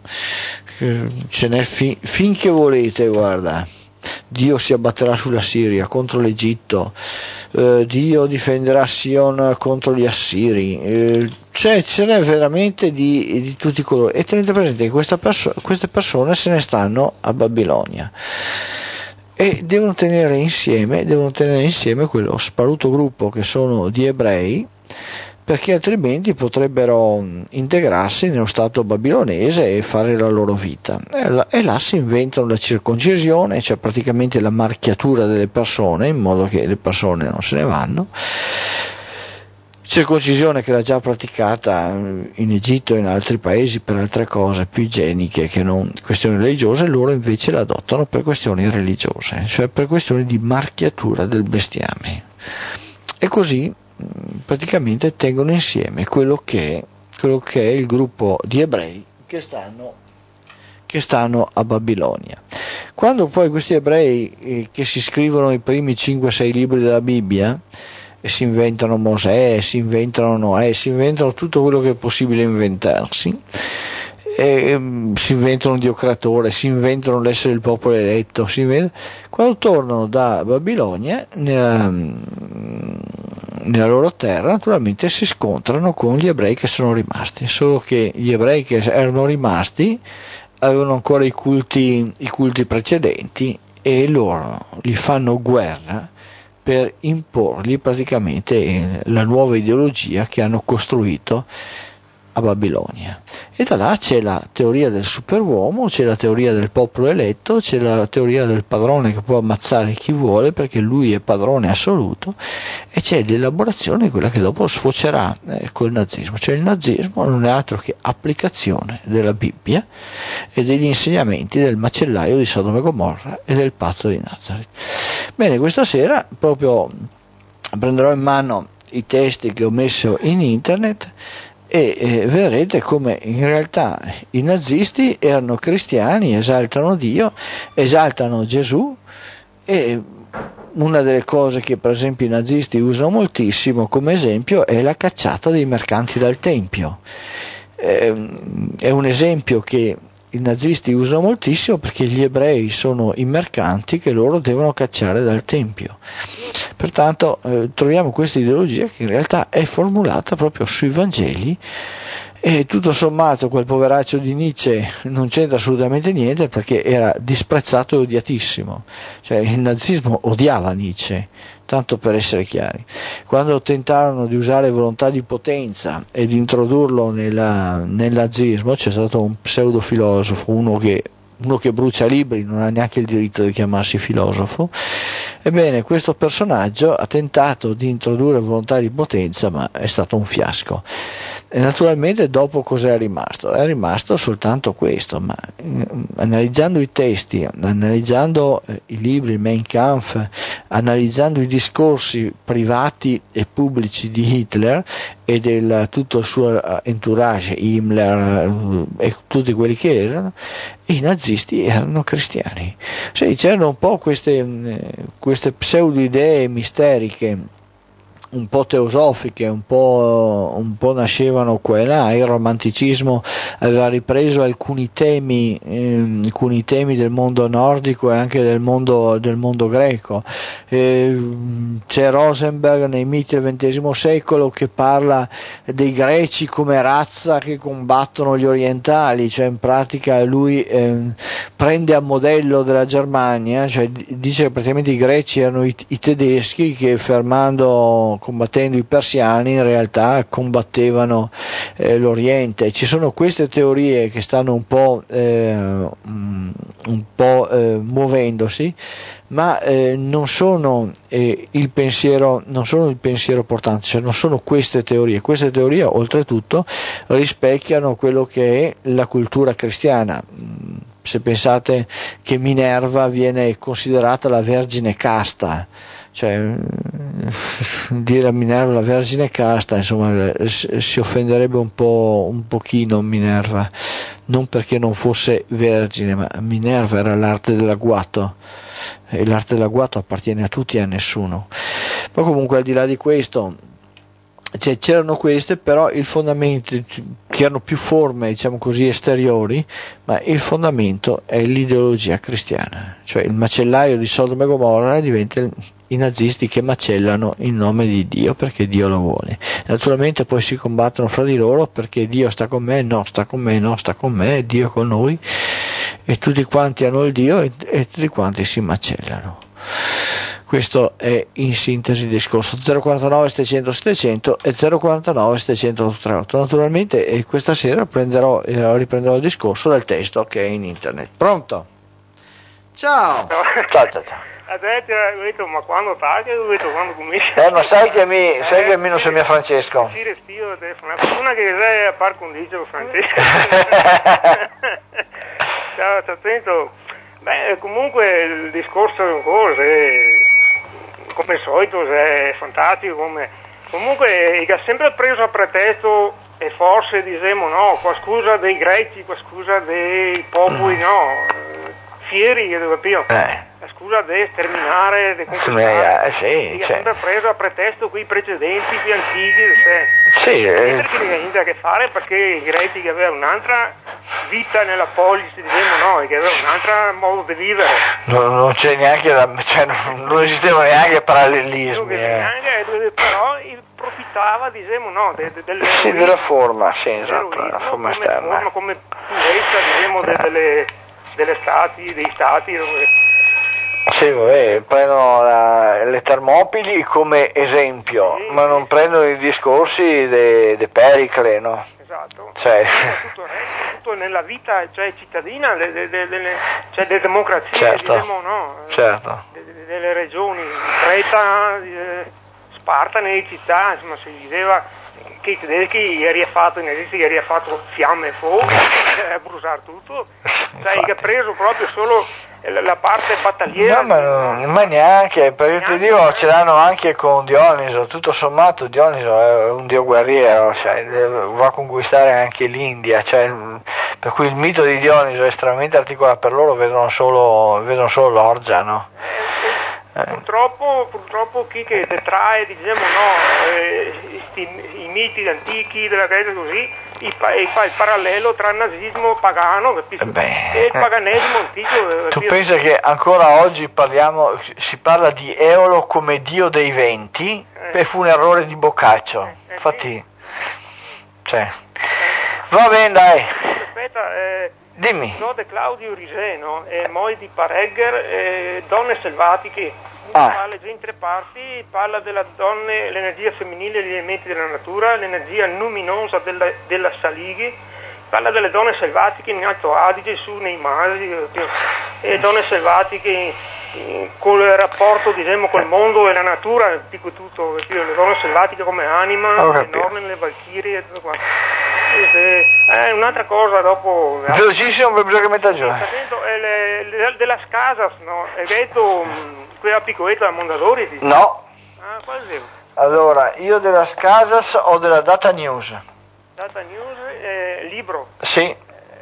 Ce n'è fi, finché volete, guarda, Dio si abbatterà sulla Siria contro l'Egitto, eh, Dio difenderà Sion contro gli Assiri, eh, cioè ce n'è veramente di, di tutti i colori. E tenete presente che questa perso- queste persone se ne stanno a Babilonia. E devono tenere insieme, devono tenere insieme quello sparuto gruppo che sono di ebrei, perché altrimenti potrebbero integrarsi nello stato babilonese e fare la loro vita. E là, e là si inventano la circoncisione, cioè praticamente la marchiatura delle persone, in modo che le persone non se ne vanno. Circoncisione che era già praticata in Egitto e in altri paesi per altre cose più igieniche che non questioni religiose, loro invece la adottano per questioni religiose, cioè per questioni di marchiatura del bestiame. E così praticamente tengono insieme quello che è, quello che è il gruppo di ebrei che stanno, che stanno a Babilonia. Quando poi questi ebrei eh, che si scrivono i primi cinque sei libri della Bibbia, e si inventano Mosè, si inventano Noè, si inventano tutto quello che è possibile inventarsi, e, um, si inventano un Dio creatore, si inventano l'essere il popolo eletto, si inventano... quando tornano da Babilonia nella, nella loro terra, naturalmente si scontrano con gli ebrei che sono rimasti, solo che gli ebrei che erano rimasti avevano ancora i culti, i culti precedenti, e loro gli fanno guerra per imporgli praticamente la nuova ideologia che hanno costruito a Babilonia. E da là c'è la teoria del superuomo, c'è la teoria del popolo eletto, c'è la teoria del padrone che può ammazzare chi vuole perché lui è padrone assoluto, e c'è l'elaborazione di quella che dopo sfocerà eh, col nazismo. Cioè il nazismo non è altro che applicazione della Bibbia e degli insegnamenti del macellaio di Sodoma e Gomorra e del pazzo di Nazareth. Bene, questa sera proprio prenderò in mano i testi che ho messo in internet e eh, vedrete come in realtà i nazisti erano cristiani, esaltano Dio, esaltano Gesù, e una delle cose che per esempio i nazisti usano moltissimo come esempio è la cacciata dei mercanti dal Tempio. Eh, è un esempio che i nazisti usano moltissimo perché gli ebrei sono i mercanti che loro devono cacciare dal Tempio. Pertanto eh, troviamo questa ideologia che in realtà è formulata proprio sui Vangeli, e tutto sommato quel poveraccio di Nietzsche non c'entra assolutamente niente perché era disprezzato e odiatissimo. Cioè il nazismo odiava Nietzsche, tanto per essere chiari. Quando tentarono di usare volontà di potenza e di introdurlo nella, nel nazismo, c'è stato un pseudofilosofo, uno che uno che brucia libri, non ha neanche il diritto di chiamarsi filosofo. Ebbene, questo personaggio ha tentato di introdurre volontà di potenza, ma è stato un fiasco. E naturalmente dopo cos'è rimasto? È rimasto soltanto questo, ma eh, analizzando i testi, analizzando eh, i libri, il Mein Kampf, analizzando i discorsi privati e pubblici di Hitler e del tutto il suo entourage, Himmler eh, e tutti quelli che erano, i nazisti erano cristiani. Cioè, c'erano un po' queste, eh, queste pseudo idee misteriche, un po' teosofiche, un po', un po' nascevano qua e là. Il romanticismo aveva ripreso alcuni temi, eh, alcuni temi del mondo nordico e anche del mondo, del mondo greco. Eh, c'è Rosenberg nei miti del ventesimo secolo che parla dei greci come razza che combattono gli orientali, cioè in pratica lui eh, prende a modello della Germania, cioè dice che praticamente i greci erano i, i tedeschi che fermando combattendo i persiani in realtà combattevano eh, l'Oriente. Ci sono queste teorie che stanno un po', eh, un po' eh, muovendosi, ma eh, non sono eh, il pensiero non sono il pensiero portante, cioè non sono queste teorie. Queste teorie oltretutto rispecchiano quello che è la cultura cristiana. Se pensate che Minerva viene considerata la vergine casta, cioè dire a Minerva la vergine casta, insomma si offenderebbe un po' un pochino Minerva, non perché non fosse vergine, ma Minerva era l'arte dell'agguato e l'arte dell'agguato appartiene a tutti e a nessuno. Ma comunque al di là di questo, cioè, c'erano queste, però il fondamento, che erano più forme diciamo così esteriori, ma il fondamento è l'ideologia cristiana, cioè il macellaio di Sodoma e Gomorra diventa i nazisti che macellano in nome di Dio perché Dio lo vuole. Naturalmente poi si combattono fra di loro perché Dio sta con me, no sta con me, no sta con me, Dio è con noi, e tutti quanti hanno il Dio e, e tutti quanti si macellano. Questo è in sintesi il discorso. Zero quarantanove settecento settecento e zero quarantanove settecento trentotto. Naturalmente e questa sera prenderò, eh, riprenderò il discorso dal testo che è in internet. Pronto? Ciao! Ciao ciao ciao. Adesso ho detto, ma quando taglia? Ho detto, quando comincia? Eh, ma sai che mi, sai che mi non sei mio Francesco? Sì, respiro, una persona che sei a par condicio Francesco. Ciao, sto attento. Beh, comunque il discorso è un coso, come al solito è fantastico, come... comunque ha sempre preso a pretesto, e forse diciamo no, qualcosa dei greci, qualcosa dei popoli, mm. no, fieri, capito? Eh. La scusa di sterminare, di conquistare, eh, sì, ha sempre preso a pretesto quei precedenti più antichi, se, sì, eh. perché non ha niente a che fare, perché i greci che avevano un'altra vita nella polis, diciamo noi, che avevano un altro modo di vivere. No, non c'è neanche, da, cioè, non, non esistevano neanche parallelismi. Eh. Neanche, però profittava, diciamo, no, de, de, delle sì, della forma, sì, esatto, la forma come esterna. Forma, come purezza, diciamo, de, delle, delle stati, dei stati. Dove... Sì, vabbè, prendono la, le Termopili come esempio, sì, ma non prendono i discorsi de, de Pericle, no? Esatto. Cioè. Tutto il resto, tutto nella vita, cioè cittadina, de, de, de, de, cioè delle democrazie, certo. diciamo, no? Certo. De, de, delle regioni, Creta, eh, Sparta nelle città, insomma, si diceva che i tedeschi ieri ha fatto, i nazisti ieri ha fatto fiamme e fuoco, a bruciare tutto, cioè che ha preso proprio solo la parte battagliera. No, ma, non, ma neanche, perché ti dico, ce l'hanno anche con Dioniso, tutto sommato Dioniso è un dio guerriero, cioè, va a conquistare anche l'India, cioè, per cui il mito di Dioniso è estremamente articolato, per loro vedono solo, vedono solo l'orgia, no? Eh, purtroppo, purtroppo chi che detrae, diciamo no, eh, sti, i miti antichi della Grecia così, i, e fa il parallelo tra il nazismo pagano capisci? Beh, e il paganesimo antico. Tu pensi che ancora oggi parliamo, si parla di Eolo come dio dei venti, eh. e fu un errore di Boccaccio, eh, eh, infatti, sì. cioè, va bene dai. Aspetta, eh, dimmi. Dode Claudio Riseno e Moi di Paregger, eh, donne selvatiche, ah. parla già in tre parti, parla della donne, l'energia femminile e gli elementi della natura, l'energia luminosa della, della Salighi, parla delle donne selvatiche in Alto Adige, su nei Masi, e donne selvatiche col rapporto diciamo col mondo e la natura, dico tutto, le donne selvatiche come anima, oh, le Norne, le Valchirie, tutto qua. Eh, un'altra cosa dopo velocissimo per bisogno che metta giù eh, della Casas, no? Hai detto quella piccoletta da Mondadori? No. Ah, quale devo? Allora, io della Casas o della Data News? Data News, eh, libro. Sì.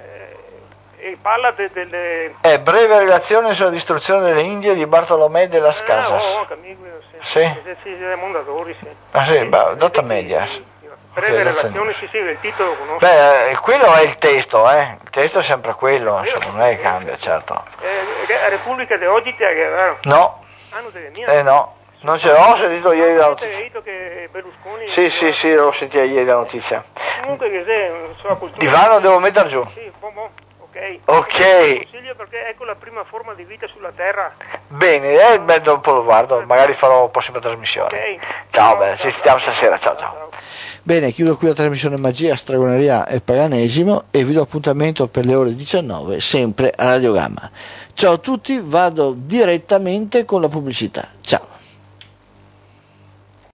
E parla delle... De, de... È breve relazione sulla distruzione delle Indie di Bartolomé de las Casas. Ah, oh, oh, amico, sì. Sì? Sì, sì, Mondadori, sì. Ah sì, sì, beh, sì, Data sì, Media. Sì, sì. Breve okay, relazione, sì, sì, il titolo lo conosco. Beh, quello è il testo, eh. Il testo è sempre quello, insomma, non è che cambia, certo. Eh, Repubblica di oggi ti ha vero? No. Ah, non te eh no. Non ce l'ho sentito ieri la notizia. Detto che Berlusconi sì, sì, sì, l'ho sentita ieri la notizia. Comunque che sei sulla cultura. Divano devo mettere giù. Sì, buon, buon. Ok. Ok. Consiglio perché ecco la prima forma di vita sulla Terra. Bene, eh, beh, dopo lo guardo, magari farò la prossima trasmissione. Okay. Ciao, ciao, beh, ci sentiamo stasera, ciao ciao. ciao. Bene, chiudo qui la trasmissione Magia, Stregoneria e Paganesimo e vi do appuntamento per le ore diciannove, sempre a Radio Gamma. Ciao a tutti, vado direttamente con la pubblicità. Ciao.